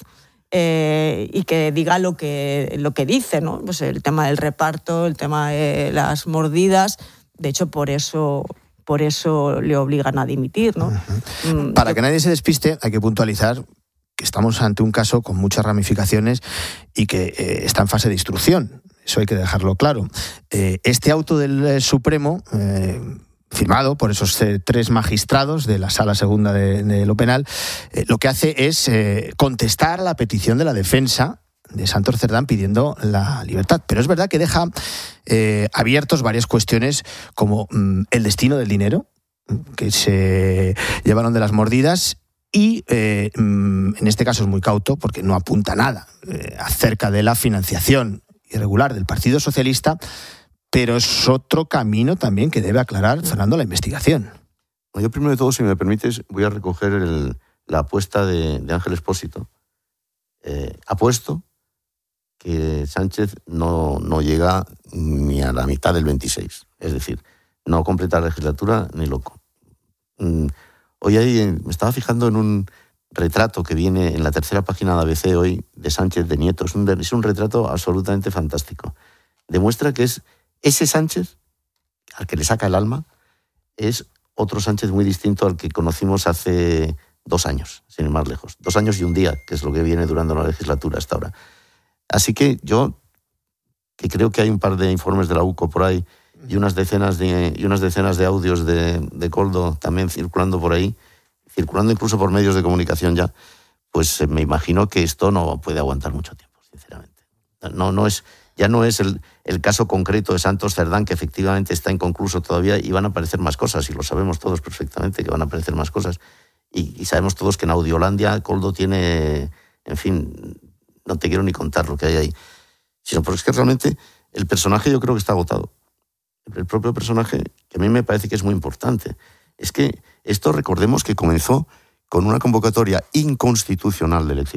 y que diga lo que dice, ¿no? Pues el tema del reparto, el tema de las mordidas. De hecho, por eso le obligan a dimitir, ¿no? Para que nadie se despiste, hay que puntualizar que estamos ante un caso con muchas ramificaciones y que está en fase de instrucción. Eso hay que dejarlo claro. Este auto del Supremo, firmado por esos 3 magistrados de la Sala Segunda de lo Penal, lo que hace es contestar a la petición de la defensa de Santos Cerdán pidiendo la libertad. Pero es verdad que deja abiertos varias cuestiones como el destino del dinero que se llevaron de las mordidas y en este caso es muy cauto porque no apunta nada acerca de la financiación irregular del Partido Socialista, pero es otro camino también que debe aclarar, Fernando, la investigación. Yo primero de todo, si me permites, voy a recoger la apuesta de Ángel Expósito. Apuesto que Sánchez no llega ni a la mitad del 26. Es decir, no completa la legislatura ni loco. Hoy ahí me estaba fijando en un retrato que viene en la tercera página de ABC hoy de Sánchez de Nieto. Es un retrato absolutamente fantástico. Demuestra que es ese Sánchez al que le saca el alma, es otro Sánchez muy distinto al que conocimos hace 2 años, sin ir más lejos. 2 años y un día, que es lo que viene durando la legislatura hasta ahora. Así que yo, que creo que hay un par de informes de la UCO por ahí y unas decenas de audios de Koldo también circulando por ahí, circulando incluso por medios de comunicación pues me imagino que esto no puede aguantar mucho tiempo, sinceramente. Ya no es el caso concreto de Santos Cerdán, que efectivamente está inconcluso todavía y van a aparecer más cosas, y lo sabemos todos perfectamente que van a aparecer más cosas. Y sabemos todos que en Audiolandia Koldo tiene, en fin, no te quiero ni contar lo que hay ahí. Sino porque es que realmente el personaje yo creo que está agotado. El propio personaje, que a mí me parece que es muy importante. Es que esto, recordemos que comenzó con una convocatoria inconstitucional de elecciones,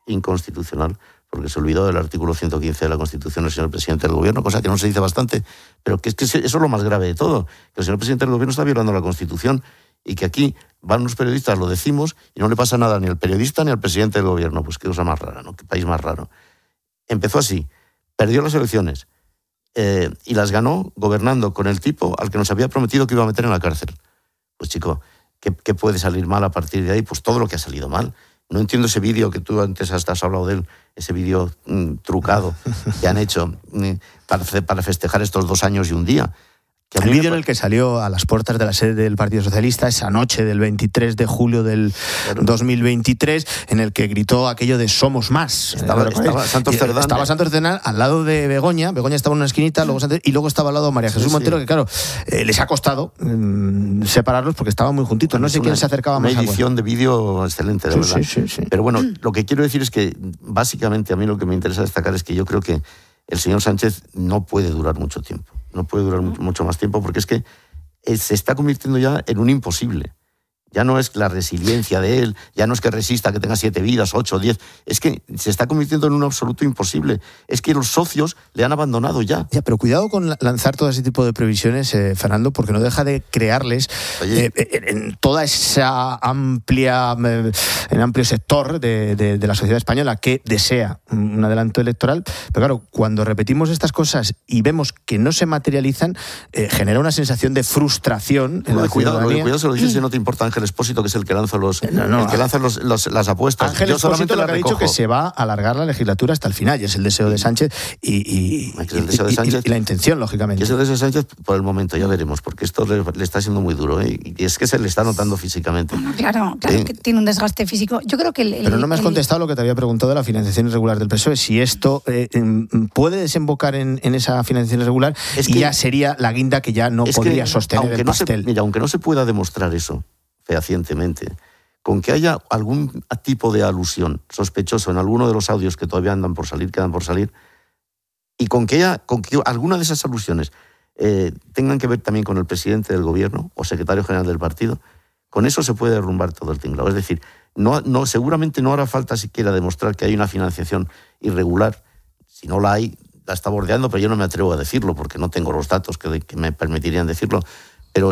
inconstitucional, porque se olvidó del artículo 115 de la Constitución el señor presidente del Gobierno, cosa que no se dice bastante, pero que es que eso es lo más grave de todo, que el señor presidente del Gobierno está violando la Constitución y que aquí van los periodistas, lo decimos, y no le pasa nada ni al periodista ni al presidente del Gobierno. Pues qué cosa más rara, ¿no? Qué país más raro. Empezó así, perdió las elecciones y las ganó gobernando con el tipo al que nos había prometido que iba a meter en la cárcel. Pues chico, ¿qué puede salir mal a partir de ahí? Pues todo lo que ha salido mal. No entiendo ese vídeo que tú antes has hablado de él, ese vídeo trucado que han hecho para festejar estos 2 años y un día. El vídeo en el que salió a las puertas de la sede del Partido Socialista esa noche del 23 de julio del 2023, en el que gritó aquello de "somos más". Estaba Santos Cerdán. Estaba Santos Cerdán al lado de Begoña. Begoña estaba en una esquinita, y luego estaba al lado María Jesús Montero, que claro, les ha costado separarlos porque estaban muy juntitos. No sé quién se acercaba más. Una edición de vídeo excelente, de verdad. Sí. Pero bueno, lo que quiero decir es que básicamente a mí lo que me interesa destacar es que yo creo que el señor Sánchez no puede durar mucho tiempo. No puede durar mucho más tiempo porque es que se está convirtiendo ya en un imposible. Ya no es la resiliencia de él, ya no es que resista, que tenga 7 vidas, 8, 10. Es que se está convirtiendo en un absoluto imposible. Es que los socios le han abandonado ya. Ya, pero cuidado con lanzar todo ese tipo de previsiones, Fernando, porque no deja de crearles en toda esa amplio sector de la sociedad española que desea un adelanto electoral. Pero claro, cuando repetimos estas cosas y vemos que no se materializan, genera una sensación de frustración en la ciudadanía. Lo de cuidado se lo dices si no te importa Ángel Expósito, que es el que lanza las apuestas. Ángel Expósito lo que ha dicho que se va a alargar la legislatura hasta el final, y es el deseo de Sánchez y la intención, lógicamente. Y es el deseo de Sánchez por el momento, ya veremos, porque esto le está siendo muy duro, y es que se le está notando físicamente. Bueno, claro que tiene un desgaste físico. Yo creo que pero no me has contestado lo que te había preguntado de la financiación irregular del PSOE, si esto puede desembocar en esa financiación irregular, y ya sería la guinda que ya no podría sostener el pastel. Aunque no se pueda demostrar eso fehacientemente, con que haya algún tipo de alusión sospechoso en alguno de los audios que todavía quedan por salir, y con que alguna de esas alusiones tengan que ver también con el presidente del Gobierno o secretario general del partido, con eso se puede derrumbar todo el tinglado. Es decir, seguramente no hará falta siquiera demostrar que hay una financiación irregular. Si no la hay, la está bordeando, pero yo no me atrevo a decirlo porque no tengo los datos que me permitirían decirlo. Pero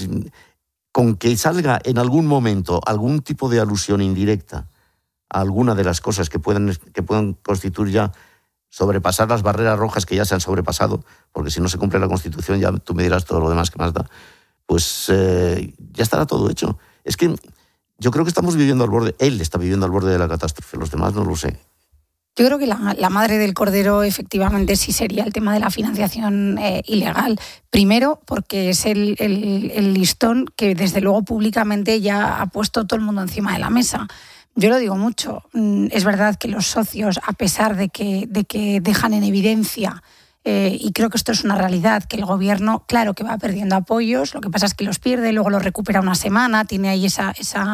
con que salga en algún momento algún tipo de alusión indirecta a alguna de las cosas que puedan constituir ya sobrepasar las barreras rojas que ya se han sobrepasado, porque si no se cumple la Constitución, ya tú me dirás todo lo demás que más da, pues ya estará todo hecho. Es que yo creo que estamos viviendo al borde, él está viviendo al borde de la catástrofe, los demás no lo sé. Yo creo que la madre del cordero efectivamente sí sería el tema de la financiación ilegal. Primero, porque es el listón que desde luego públicamente ya ha puesto todo el mundo encima de la mesa. Yo lo digo mucho. Es verdad que los socios, a pesar de que dejan en evidencia, y creo que esto es una realidad, que el Gobierno, claro que va perdiendo apoyos, lo que pasa es que los pierde, luego los recupera una semana, tiene ahí esa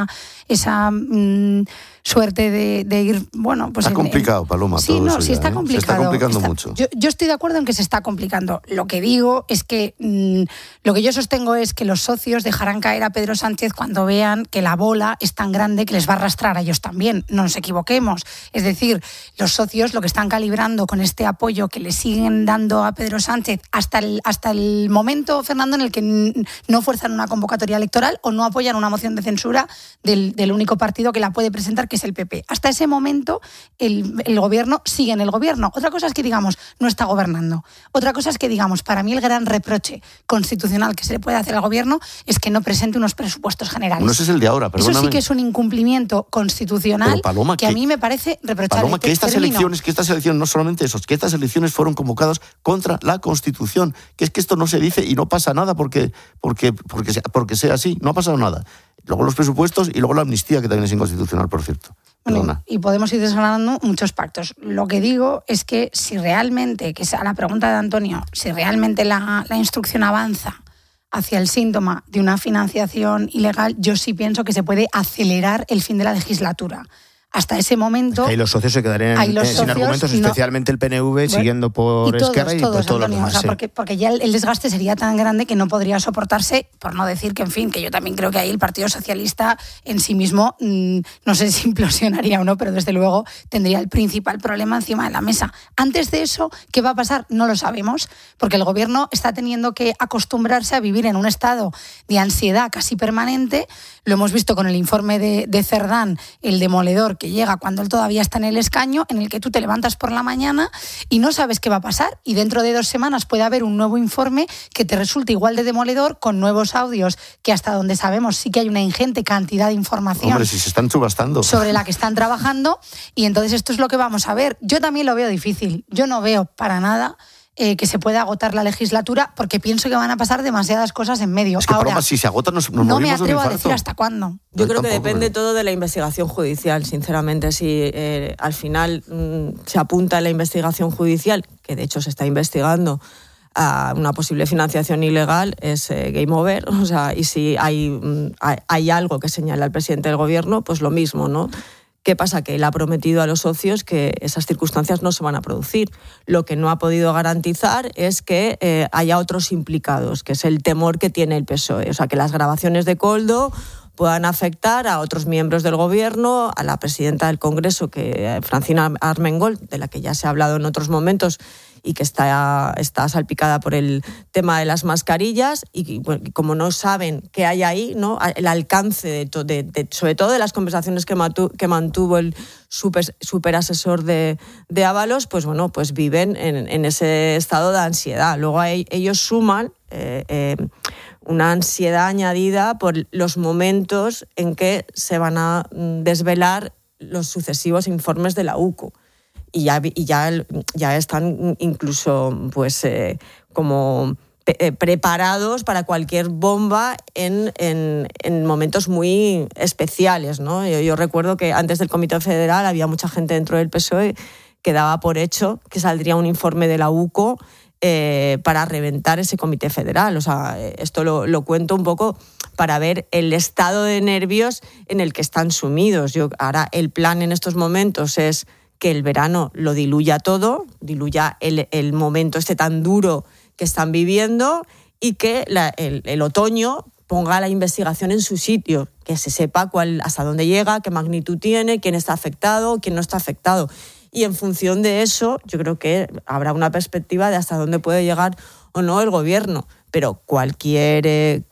suerte de ir, bueno, pues... Está complicado, Paloma. Sí, todo no, eso sí ya, está complicado. Se está complicando mucho. Yo estoy de acuerdo en que se está complicando. Lo que digo es que lo que yo sostengo es que los socios dejarán caer a Pedro Sánchez cuando vean que la bola es tan grande que les va a arrastrar a ellos también. No nos equivoquemos. Es decir, los socios lo que están calibrando con este apoyo que le siguen dando a Pedro Sánchez hasta el momento, Fernando, en el que no fuerzan una convocatoria electoral o no apoyan una moción de censura del único partido que la puede presentar, que es el PP. Hasta ese momento el Gobierno sigue en el Gobierno. Otra cosa es que digamos no está gobernando. Otra cosa es que digamos, para mí el gran reproche constitucional que se le puede hacer al Gobierno es que no presente unos presupuestos generales. No, ese es el de ahora, perdóname. Eso sí que es un incumplimiento constitucional. Pero, Paloma, que a mí me parece reprochable. Paloma, que estas elecciones no solamente eso, que estas elecciones fueron convocadas contra la Constitución, que es que esto no se dice y no pasa nada porque sea así, no ha pasado nada. Luego los presupuestos y luego la amnistía, que también es inconstitucional, por cierto. Bueno, y podemos ir desgranando muchos pactos. Lo que digo es que si realmente, que es a la pregunta de Antonio, si realmente la instrucción avanza hacia el síntoma de una financiación ilegal, yo sí pienso que se puede acelerar el fin de la legislatura. hasta ese momento... Ahí los socios se quedarían sin argumentos, especialmente el PNV, siguiendo por Esquerra y por todos los demás. O sea, porque ya el desgaste sería tan grande que no podría soportarse, por no decir que, en fin, que yo también creo que ahí el Partido Socialista en sí mismo, no sé si implosionaría o no, pero desde luego tendría el principal problema encima de la mesa. Antes de eso, ¿qué va a pasar? No lo sabemos, porque el Gobierno está teniendo que acostumbrarse a vivir en un estado de ansiedad casi permanente. Lo hemos visto con el informe de Cerdán, el demoledor, que llega cuando él todavía está en el escaño, en el que tú te levantas por la mañana y no sabes qué va a pasar, y dentro de 2 semanas puede haber un nuevo informe que te resulte igual de demoledor, con nuevos audios, que hasta donde sabemos sí que hay una ingente cantidad de información. Hombre, si se están subastando. Sobre la que están trabajando, y entonces esto es lo que vamos a ver. Yo también lo veo difícil, yo no veo para nada que se pueda agotar la legislatura, porque pienso que van a pasar demasiadas cosas en medio. Es que, ahora, si se agota no me atrevo a decir hasta cuándo. Yo creo que depende todo de la investigación judicial, sinceramente. Si al final se apunta en la investigación judicial, que de hecho se está investigando, a una posible financiación ilegal, es game over. O sea, y si hay algo que señala el presidente del Gobierno, pues lo mismo, ¿no? ¿Qué pasa? Que él ha prometido a los socios que esas circunstancias no se van a producir. Lo que no ha podido garantizar es que haya otros implicados, que es el temor que tiene el PSOE. O sea, que las grabaciones de Koldo puedan afectar a otros miembros del Gobierno, a la presidenta del Congreso, Francina Armengol, de la que ya se ha hablado en otros momentos, y que está salpicada por el tema de las mascarillas, y bueno, como no saben qué hay ahí, ¿no? El alcance sobre todo de las conversaciones que mantuvo el superasesor de Ábalos, pues bueno, pues viven en ese estado de ansiedad. Luego ellos suman una ansiedad añadida por los momentos en que se van a desvelar los sucesivos informes de la UCO. Y ya están incluso pues como preparados para cualquier bomba en momentos muy especiales, ¿no? Yo recuerdo que antes del Comité Federal había mucha gente dentro del PSOE que daba por hecho que saldría un informe de la UCO para reventar ese Comité Federal. O sea, esto lo cuento un poco para ver el estado de nervios en el que están sumidos. Ahora el plan en estos momentos es que el verano lo diluya todo, diluya el momento tan duro que están viviendo, y que el otoño ponga la investigación en su sitio, que se sepa hasta dónde llega, qué magnitud tiene, quién está afectado, quién no está afectado. Y en función de eso, yo creo que habrá una perspectiva de hasta dónde puede llegar o no el Gobierno. Pero cualquier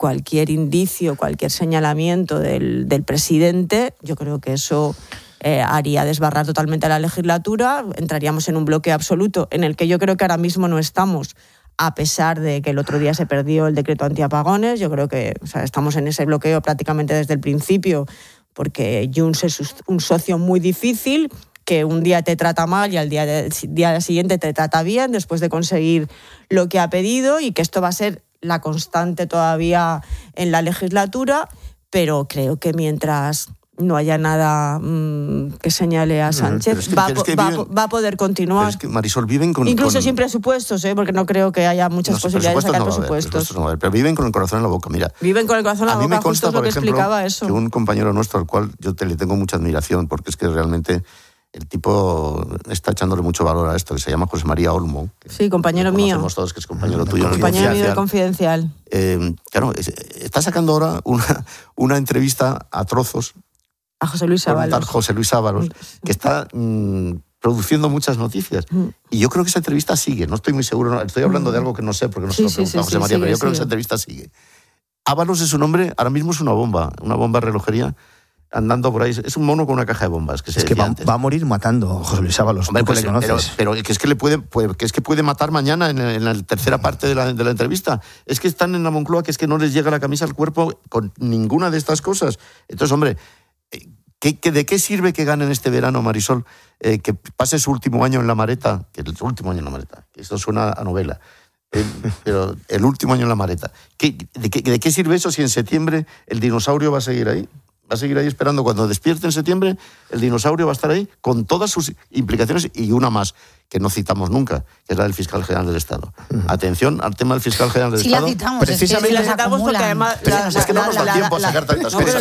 indicio, cualquier señalamiento del presidente, yo creo que eso haría desbarrar totalmente a la legislatura. Entraríamos en un bloqueo absoluto, en el que yo creo que ahora mismo no estamos, a pesar de que el otro día se perdió el decreto antiapagones. Yo creo que estamos en ese bloqueo prácticamente desde el principio, porque Junts es un socio muy difícil, que un día te trata mal y al día siguiente te trata bien después de conseguir lo que ha pedido, y que esto va a ser la constante todavía en la legislatura. Pero creo que mientras no haya nada que señale a Sánchez, va a poder continuar. Pero es que, Marisol, viven incluso sin presupuestos, porque no creo que haya muchas posibilidades de sacar presupuestos. Pero viven con el corazón en la boca, mira. Viven con el corazón en la boca, a mí me consta, justo es lo que ejemplo, explicaba eso. Que un compañero nuestro, al cual yo le tengo mucha admiración, porque es que realmente el tipo está echándole mucho valor a esto, que se llama José María Olmo. Sí, compañero mío. Conocemos todos, que es compañero tuyo en el compañero mío de Confidencial. Claro, está sacando ahora una entrevista a trozos a José Luis Ábalos. José Luis Ábalos, que está produciendo muchas noticias. Y yo creo que esa entrevista sigue. No estoy muy seguro, estoy hablando de algo que no sé, porque no se lo pregunta a José María, pero yo creo que esa entrevista sigue. Ábalos es un hombre, ahora mismo es una bomba de relojería, andando por ahí. Es un mono con una caja de bombas. Que va a morir matando José Luis Ábalos. Hombre, pues, pero que es que puede matar mañana en la tercera parte de la entrevista. Es que están en la Moncloa, que es que no les llega la camisa al cuerpo con ninguna de estas cosas. Entonces, hombre, ¿de qué sirve que ganen este verano, Marisol? Que pase su último año en la Mareta, que el último año en la Mareta, que esto suena a novela, pero el último año en la Mareta. ¿De qué sirve eso si en septiembre el dinosaurio va a seguir ahí? Va a seguir ahí esperando. Cuando despierte en septiembre, el dinosaurio va a estar ahí con todas sus implicaciones y una más, que no citamos nunca, que es la del fiscal general del Estado. Atención al tema del fiscal general del Estado. Sí, la citamos, precisamente, es que la citamos porque además... es que no nos da tiempo a sacar tantas cosas.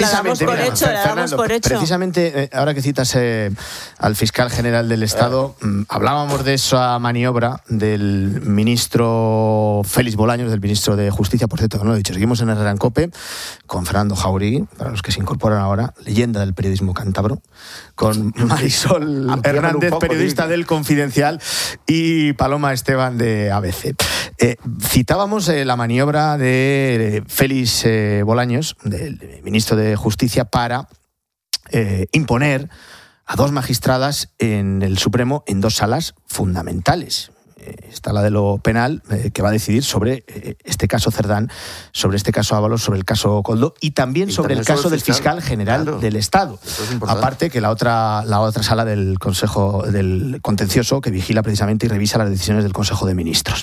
Precisamente, ahora que citas al fiscal general del Estado, hablábamos de esa maniobra del ministro Félix Bolaños, del ministro de Justicia, por cierto, que no lo he dicho, seguimos en Herrera en COPE, con Fernando Jauregui, para los que se incorporan ahora, leyenda del periodismo cántabro, con Marisol Hernández, periodista del Confidencial, y Paloma Esteban de ABC. Citábamos la maniobra de Félix Bolaños, del ministro de Justicia, para imponer a 2 magistradas en el Supremo en 2 salas fundamentales. Está la de lo penal, que va a decidir sobre este caso Cerdán, sobre este caso Ábalos, sobre el caso Koldo y también sobre el caso del fiscal general del Estado. Aparte que la otra sala del Consejo del Contencioso, que vigila precisamente y revisa las decisiones del Consejo de Ministros.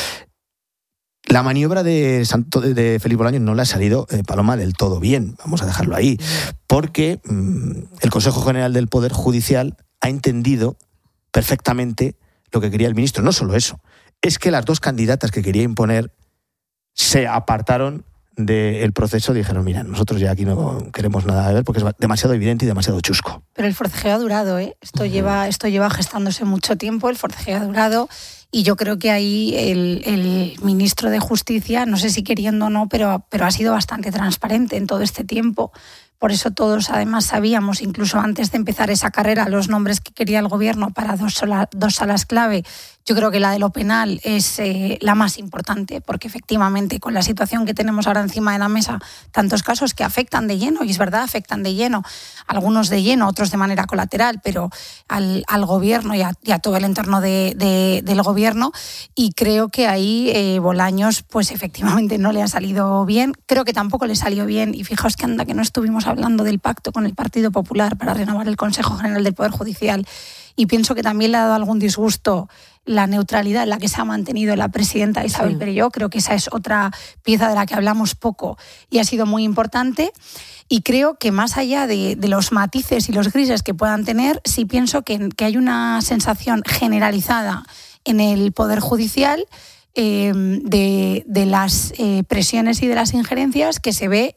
La maniobra de Félix Bolaños no le ha salido, Paloma, del todo bien, vamos a dejarlo ahí, porque el Consejo General del Poder Judicial ha entendido perfectamente lo que quería el ministro. No solo eso, es que las 2 candidatas que quería imponer se apartaron del proceso y dijeron, mira, nosotros ya aquí no queremos nada de ver porque es demasiado evidente y demasiado chusco. Pero el forcejeo ha durado, ¿eh? Esto lleva gestándose mucho tiempo, el forcejeo ha durado, y yo creo que ahí el ministro de Justicia, no sé si queriendo o no, pero ha sido bastante transparente en todo este tiempo. Por eso todos además sabíamos, incluso antes de empezar esa carrera, los nombres que quería el gobierno para 2 salas clave. Yo creo que la de lo penal es la más importante, porque efectivamente con la situación que tenemos ahora encima de la mesa, tantos casos que afectan de lleno, y es verdad, afectan de lleno, algunos de lleno, otros de manera colateral, pero al gobierno y a todo el entorno del gobierno, y creo que ahí Bolaños pues efectivamente no le ha salido bien. Creo que tampoco le salió bien, y fijaos que anda que no estuvimos hablando del pacto con el Partido Popular para renovar el Consejo General del Poder Judicial, y pienso que también le ha dado algún disgusto la neutralidad en la que se ha mantenido la presidenta Isabel Perelló. Creo que esa es otra pieza de la que hablamos poco y ha sido muy importante. Y creo que más allá de los matices y los grises que puedan tener, sí pienso que hay una sensación generalizada en el Poder Judicial de las presiones y de las injerencias que se ve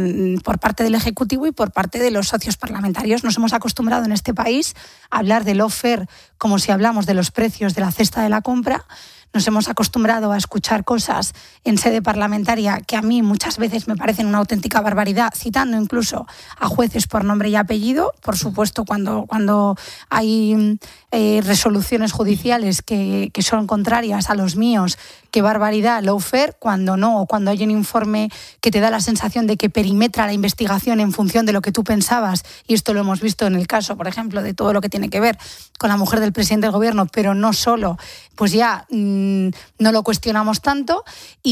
por parte del Ejecutivo y por parte de los socios parlamentarios. Nos hemos acostumbrado en este país a hablar del lawfare como si hablamos de los precios de la cesta de la compra. Nos hemos acostumbrado a escuchar cosas en sede parlamentaria que a mí muchas veces me parecen una auténtica barbaridad, citando incluso a jueces por nombre y apellido. Por supuesto, cuando hay resoluciones judiciales que son contrarias a los míos, qué barbaridad, lawfare, cuando no, o cuando hay un informe que te da la sensación de que perimetra la investigación en función de lo que tú pensabas, y esto lo hemos visto en el caso, por ejemplo, de todo lo que tiene que ver con la mujer del presidente del gobierno, pero no solo, pues ya no lo cuestionamos tanto,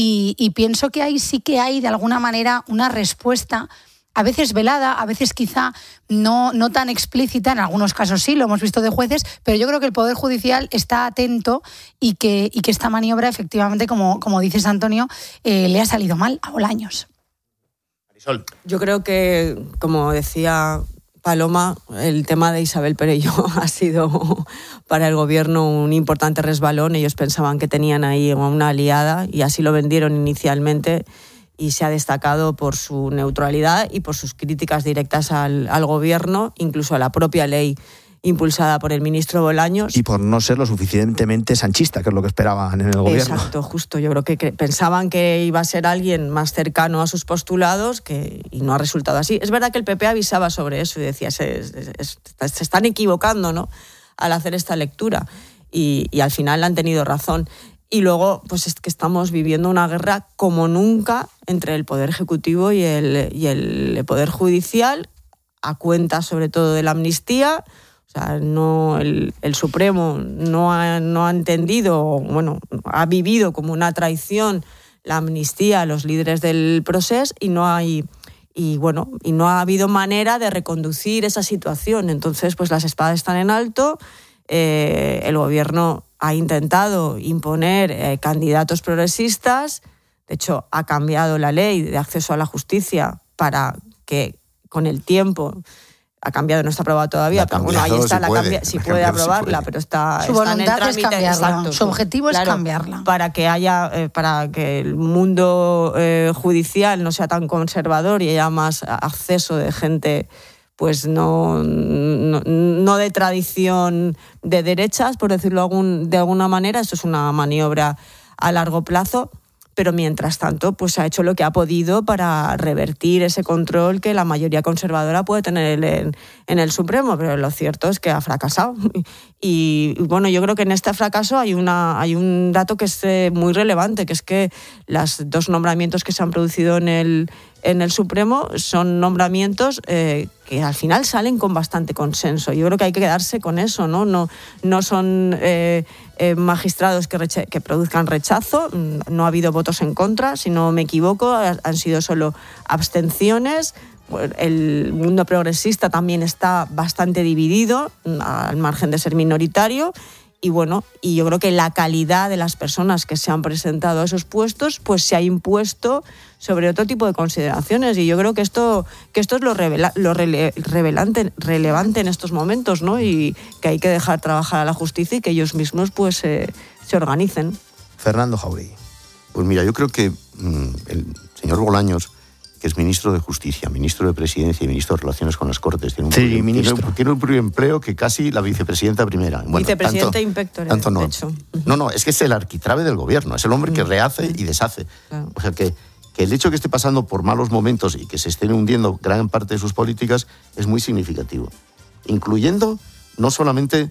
y pienso que ahí sí que hay de alguna manera una respuesta, a veces velada, a veces quizá no tan explícita, en algunos casos sí, lo hemos visto de jueces, pero yo creo que el Poder Judicial está atento y que esta maniobra, efectivamente, como dices, Antonio, le ha salido mal a Bolaños. Marisol. Yo creo que, como decía Paloma, el tema de Isabel Perelló ha sido para el gobierno un importante resbalón. Ellos pensaban que tenían ahí una aliada y así lo vendieron inicialmente, y se ha destacado por su neutralidad y por sus críticas directas al gobierno, incluso a la propia ley impulsada por el ministro Bolaños. Y por no ser lo suficientemente sanchista, que es lo que esperaban en el gobierno. Exacto, justo. Yo creo que pensaban que iba a ser alguien más cercano a sus postulados y no ha resultado así. Es verdad que el PP avisaba sobre eso y decía, se están equivocando, ¿no?, al hacer esta lectura. Y al final han tenido razón. Y luego, pues es que estamos viviendo una guerra como nunca entre el Poder Ejecutivo y el Poder Judicial, a cuenta sobre todo de la amnistía. O sea, no, el Supremo no ha entendido, bueno, ha vivido como una traición la amnistía a los líderes del procés, y no ha habido manera de reconducir esa situación. Entonces, pues las espadas están en alto. El gobierno ha intentado imponer candidatos progresistas. De hecho, ha cambiado la ley de acceso a la justicia para que con el tiempo. Ha cambiado, no está aprobada todavía, pero bueno, ahí está, si puede aprobarla, pero está su voluntad en el trámite, es cambiarla, exacto, su objetivo es cambiarla. Para que haya, para que el mundo judicial no sea tan conservador y haya más acceso de gente pues no de tradición de derechas, por decirlo de alguna manera. Esto es una maniobra a largo plazo. Pero mientras tanto, pues ha hecho lo que ha podido para revertir ese control que la mayoría conservadora puede tener en el Supremo, pero lo cierto es que ha fracasado. Y bueno, yo creo que en este fracaso hay un dato que es muy relevante, que es que los 2 nombramientos que se han producido en el Supremo son nombramientos que al final salen con bastante consenso. Yo creo que hay que quedarse con eso, ¿no? No son magistrados que produzcan rechazo, no ha habido votos en contra, si no me equivoco, han sido solo abstenciones. El mundo progresista también está bastante dividido, al margen de ser minoritario. Y bueno, y yo creo que la calidad de las personas que se han presentado a esos puestos pues se ha impuesto sobre otro tipo de consideraciones, y yo creo que esto es lo relevante en estos momentos, ¿no? Y que hay que dejar trabajar a la justicia y que ellos mismos pues se organicen. Fernando Jauregui. Pues mira, yo creo que el señor Bolaños, que es ministro de Justicia, ministro de Presidencia y ministro de Relaciones con las Cortes, tiene un pluriempleo que casi la vicepresidenta primera. Bueno, vicepresidenta inspectora, no, de hecho. No, es que es el arquitrabe del gobierno, es el hombre que rehace y deshace. Claro. O sea que el hecho de que esté pasando por malos momentos y que se estén hundiendo gran parte de sus políticas es muy significativo. Incluyendo no solamente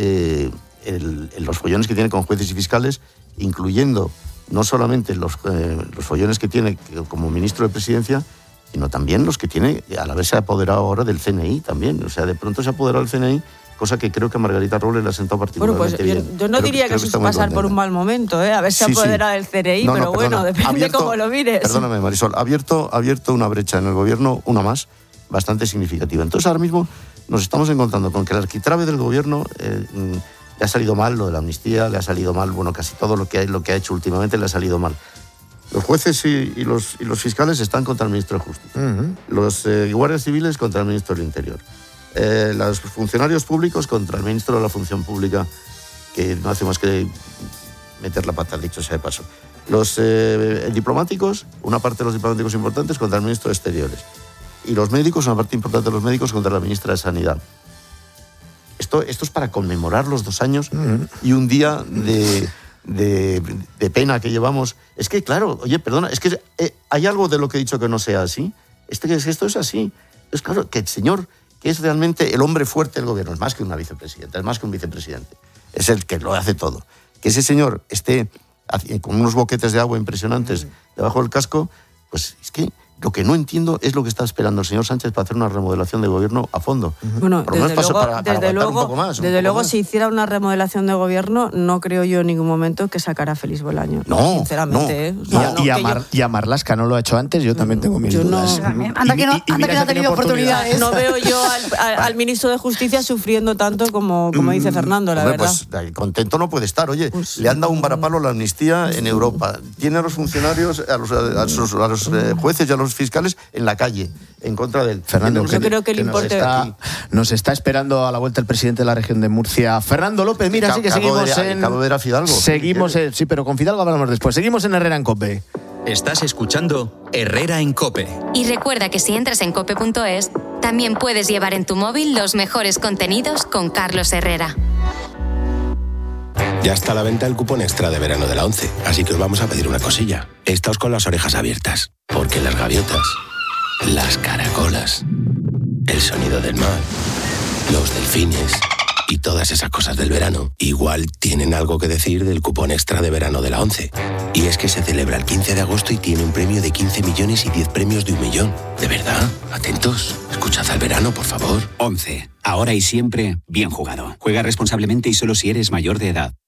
los follones que tiene con jueces y fiscales, incluyendo no solamente los follones que tiene como ministro de Presidencia, sino también los que tiene al haberse apoderado ahora del CNI también. O sea, de pronto se ha apoderado del CNI, cosa que creo que a Margarita Robles le ha sentado particularmente bien. Yo no diría que eso es pasar por un mal momento, haberse apoderado del CNI, pero bueno, depende de cómo lo mires. Perdóname, Marisol, ha abierto una brecha en el gobierno, una más, bastante significativa. Entonces ahora mismo nos estamos encontrando con que el arquitrabe del gobierno le ha salido mal lo de la amnistía, le ha salido mal, bueno, casi todo lo que ha hecho últimamente le ha salido mal. Los jueces y los fiscales están contra el ministro de Justicia. Uh-huh. Los guardias civiles contra el ministro del Interior. Los funcionarios públicos contra el ministro de la Función Pública, que no hace más que meter la pata, dicho sea de paso. Los diplomáticos, una parte de los diplomáticos importantes contra el ministro de Exteriores. Y los médicos, una parte importante de los médicos contra la ministra de Sanidad. Esto es para conmemorar los 2 años y un día de pena que llevamos. Es que, claro, oye, perdona, es que hay algo de lo que he dicho que no sea así. Esto es así. Es claro que el señor, que es realmente el hombre fuerte del gobierno, es más que una vicepresidenta, es más que un vicepresidente, es el que lo hace todo. Que ese señor esté con unos boquetes de agua impresionantes debajo del casco, pues es que lo que no entiendo es lo que está esperando el señor Sánchez para hacer una remodelación de gobierno a fondo. Bueno, desde luego, si hiciera una remodelación de gobierno, no creo yo en ningún momento que sacara a Félix Bolaños. No, sinceramente. No. Y a Marlaska no lo ha hecho antes, yo también tengo mis dudas. Anda que no ha tenido oportunidades. No veo yo al ministro de Justicia sufriendo tanto como dice Fernando, la verdad. Pues contento no puede estar. Oye, le han dado un varapalo a la amnistía en Europa. Tiene a los funcionarios, a los jueces y a los fiscales en la calle, en contra del... Fernando, yo creo que el importe... Nos está esperando a la vuelta el presidente de la región de Murcia, Fernando López. Mira, sí que seguimos en... Acabo de ver a Fidalgo. Seguimos sí, pero con Fidalgo hablamos después. Seguimos en Herrera en COPE. Estás escuchando Herrera en COPE. Y recuerda que si entras en cope.es, también puedes llevar en tu móvil los mejores contenidos con Carlos Herrera. Ya está a la venta el cupón extra de verano de la 11, así que os vamos a pedir una cosilla. Estáos con las orejas abiertas, porque las gaviotas, las caracolas, el sonido del mar, los delfines y todas esas cosas del verano igual tienen algo que decir del cupón extra de verano de la 11. Y es que se celebra el 15 de agosto y tiene un premio de 15 millones y 10 premios de 1 millón. ¿De verdad? Atentos. Escuchad al verano, por favor. 11. Ahora y siempre, bien jugado. Juega responsablemente y solo si eres mayor de edad.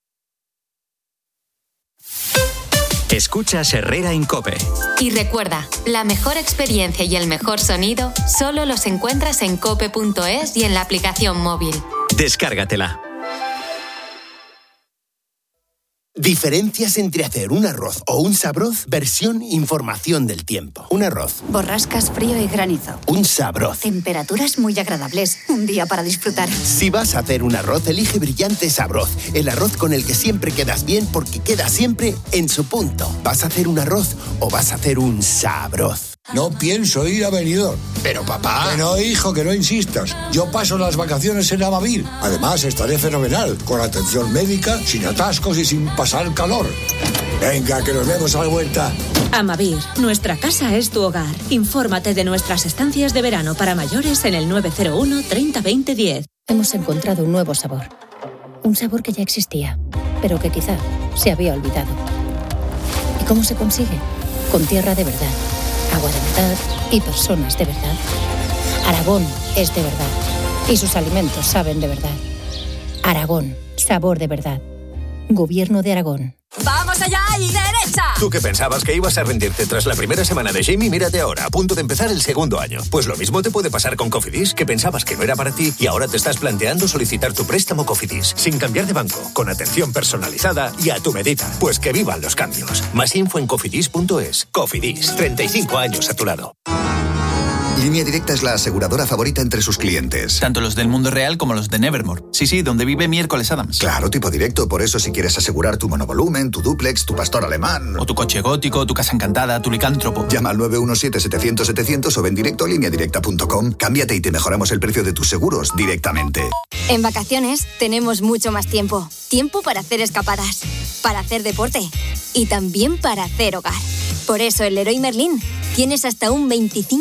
Escuchas Herrera en COPE. Y recuerda, la mejor experiencia y el mejor sonido solo los encuentras en cope.es y en la aplicación móvil. Descárgatela. Diferencias entre hacer un arroz o un sabroz, versión información del tiempo. Un arroz. Borrascas, frío y granizo. Un sabroz. Temperaturas muy agradables. Un día para disfrutar. Si vas a hacer un arroz, elige Brillante Sabroz. El arroz con el que siempre quedas bien porque queda siempre en su punto. ¿Vas a hacer un arroz o vas a hacer un sabroz? No pienso ir a Benidorm. Pero papá... Que no, hijo, que no insistas. Yo paso las vacaciones en Amavir. Además, estaré fenomenal, con atención médica, sin atascos y sin pasar calor. Venga, que nos vemos a la vuelta. Amavir, nuestra casa es tu hogar. Infórmate de nuestras estancias de verano para mayores en el 901 30 20 10. Hemos encontrado un nuevo sabor. Un sabor que ya existía, pero que quizá se había olvidado. ¿Y cómo se consigue? Con tierra de verdad, agua de verdad y personas de verdad. Aragón es de verdad y sus alimentos saben de verdad. Aragón, sabor de verdad. Gobierno de Aragón. ¡Vamos allá y derecha! Tú que pensabas que ibas a rendirte tras la primera semana de Jamie, mírate ahora, a punto de empezar el segundo año. Pues lo mismo te puede pasar con Cofidis, que pensabas que no era para ti y ahora te estás planteando solicitar tu préstamo Cofidis, sin cambiar de banco, con atención personalizada y a tu medida. Pues que vivan los cambios. Más info en cofidis.es. Cofidis, 35 años a tu lado. Línea Directa es la aseguradora favorita entre sus clientes. Tanto los del mundo real como los de Nevermore. Sí, donde vive Miércoles Adams. Claro, tipo directo. Por eso si quieres asegurar tu monovolumen, tu dúplex, tu pastor alemán... O tu coche gótico, tu casa encantada, tu licántropo. Llama al 917-700-700 o ven directo a lineadirecta.com. Cámbiate y te mejoramos el precio de tus seguros directamente. En vacaciones tenemos mucho más tiempo. Tiempo para hacer escapadas, para hacer deporte y también para hacer hogar. Por eso en Leroy Merlin tienes hasta un 25%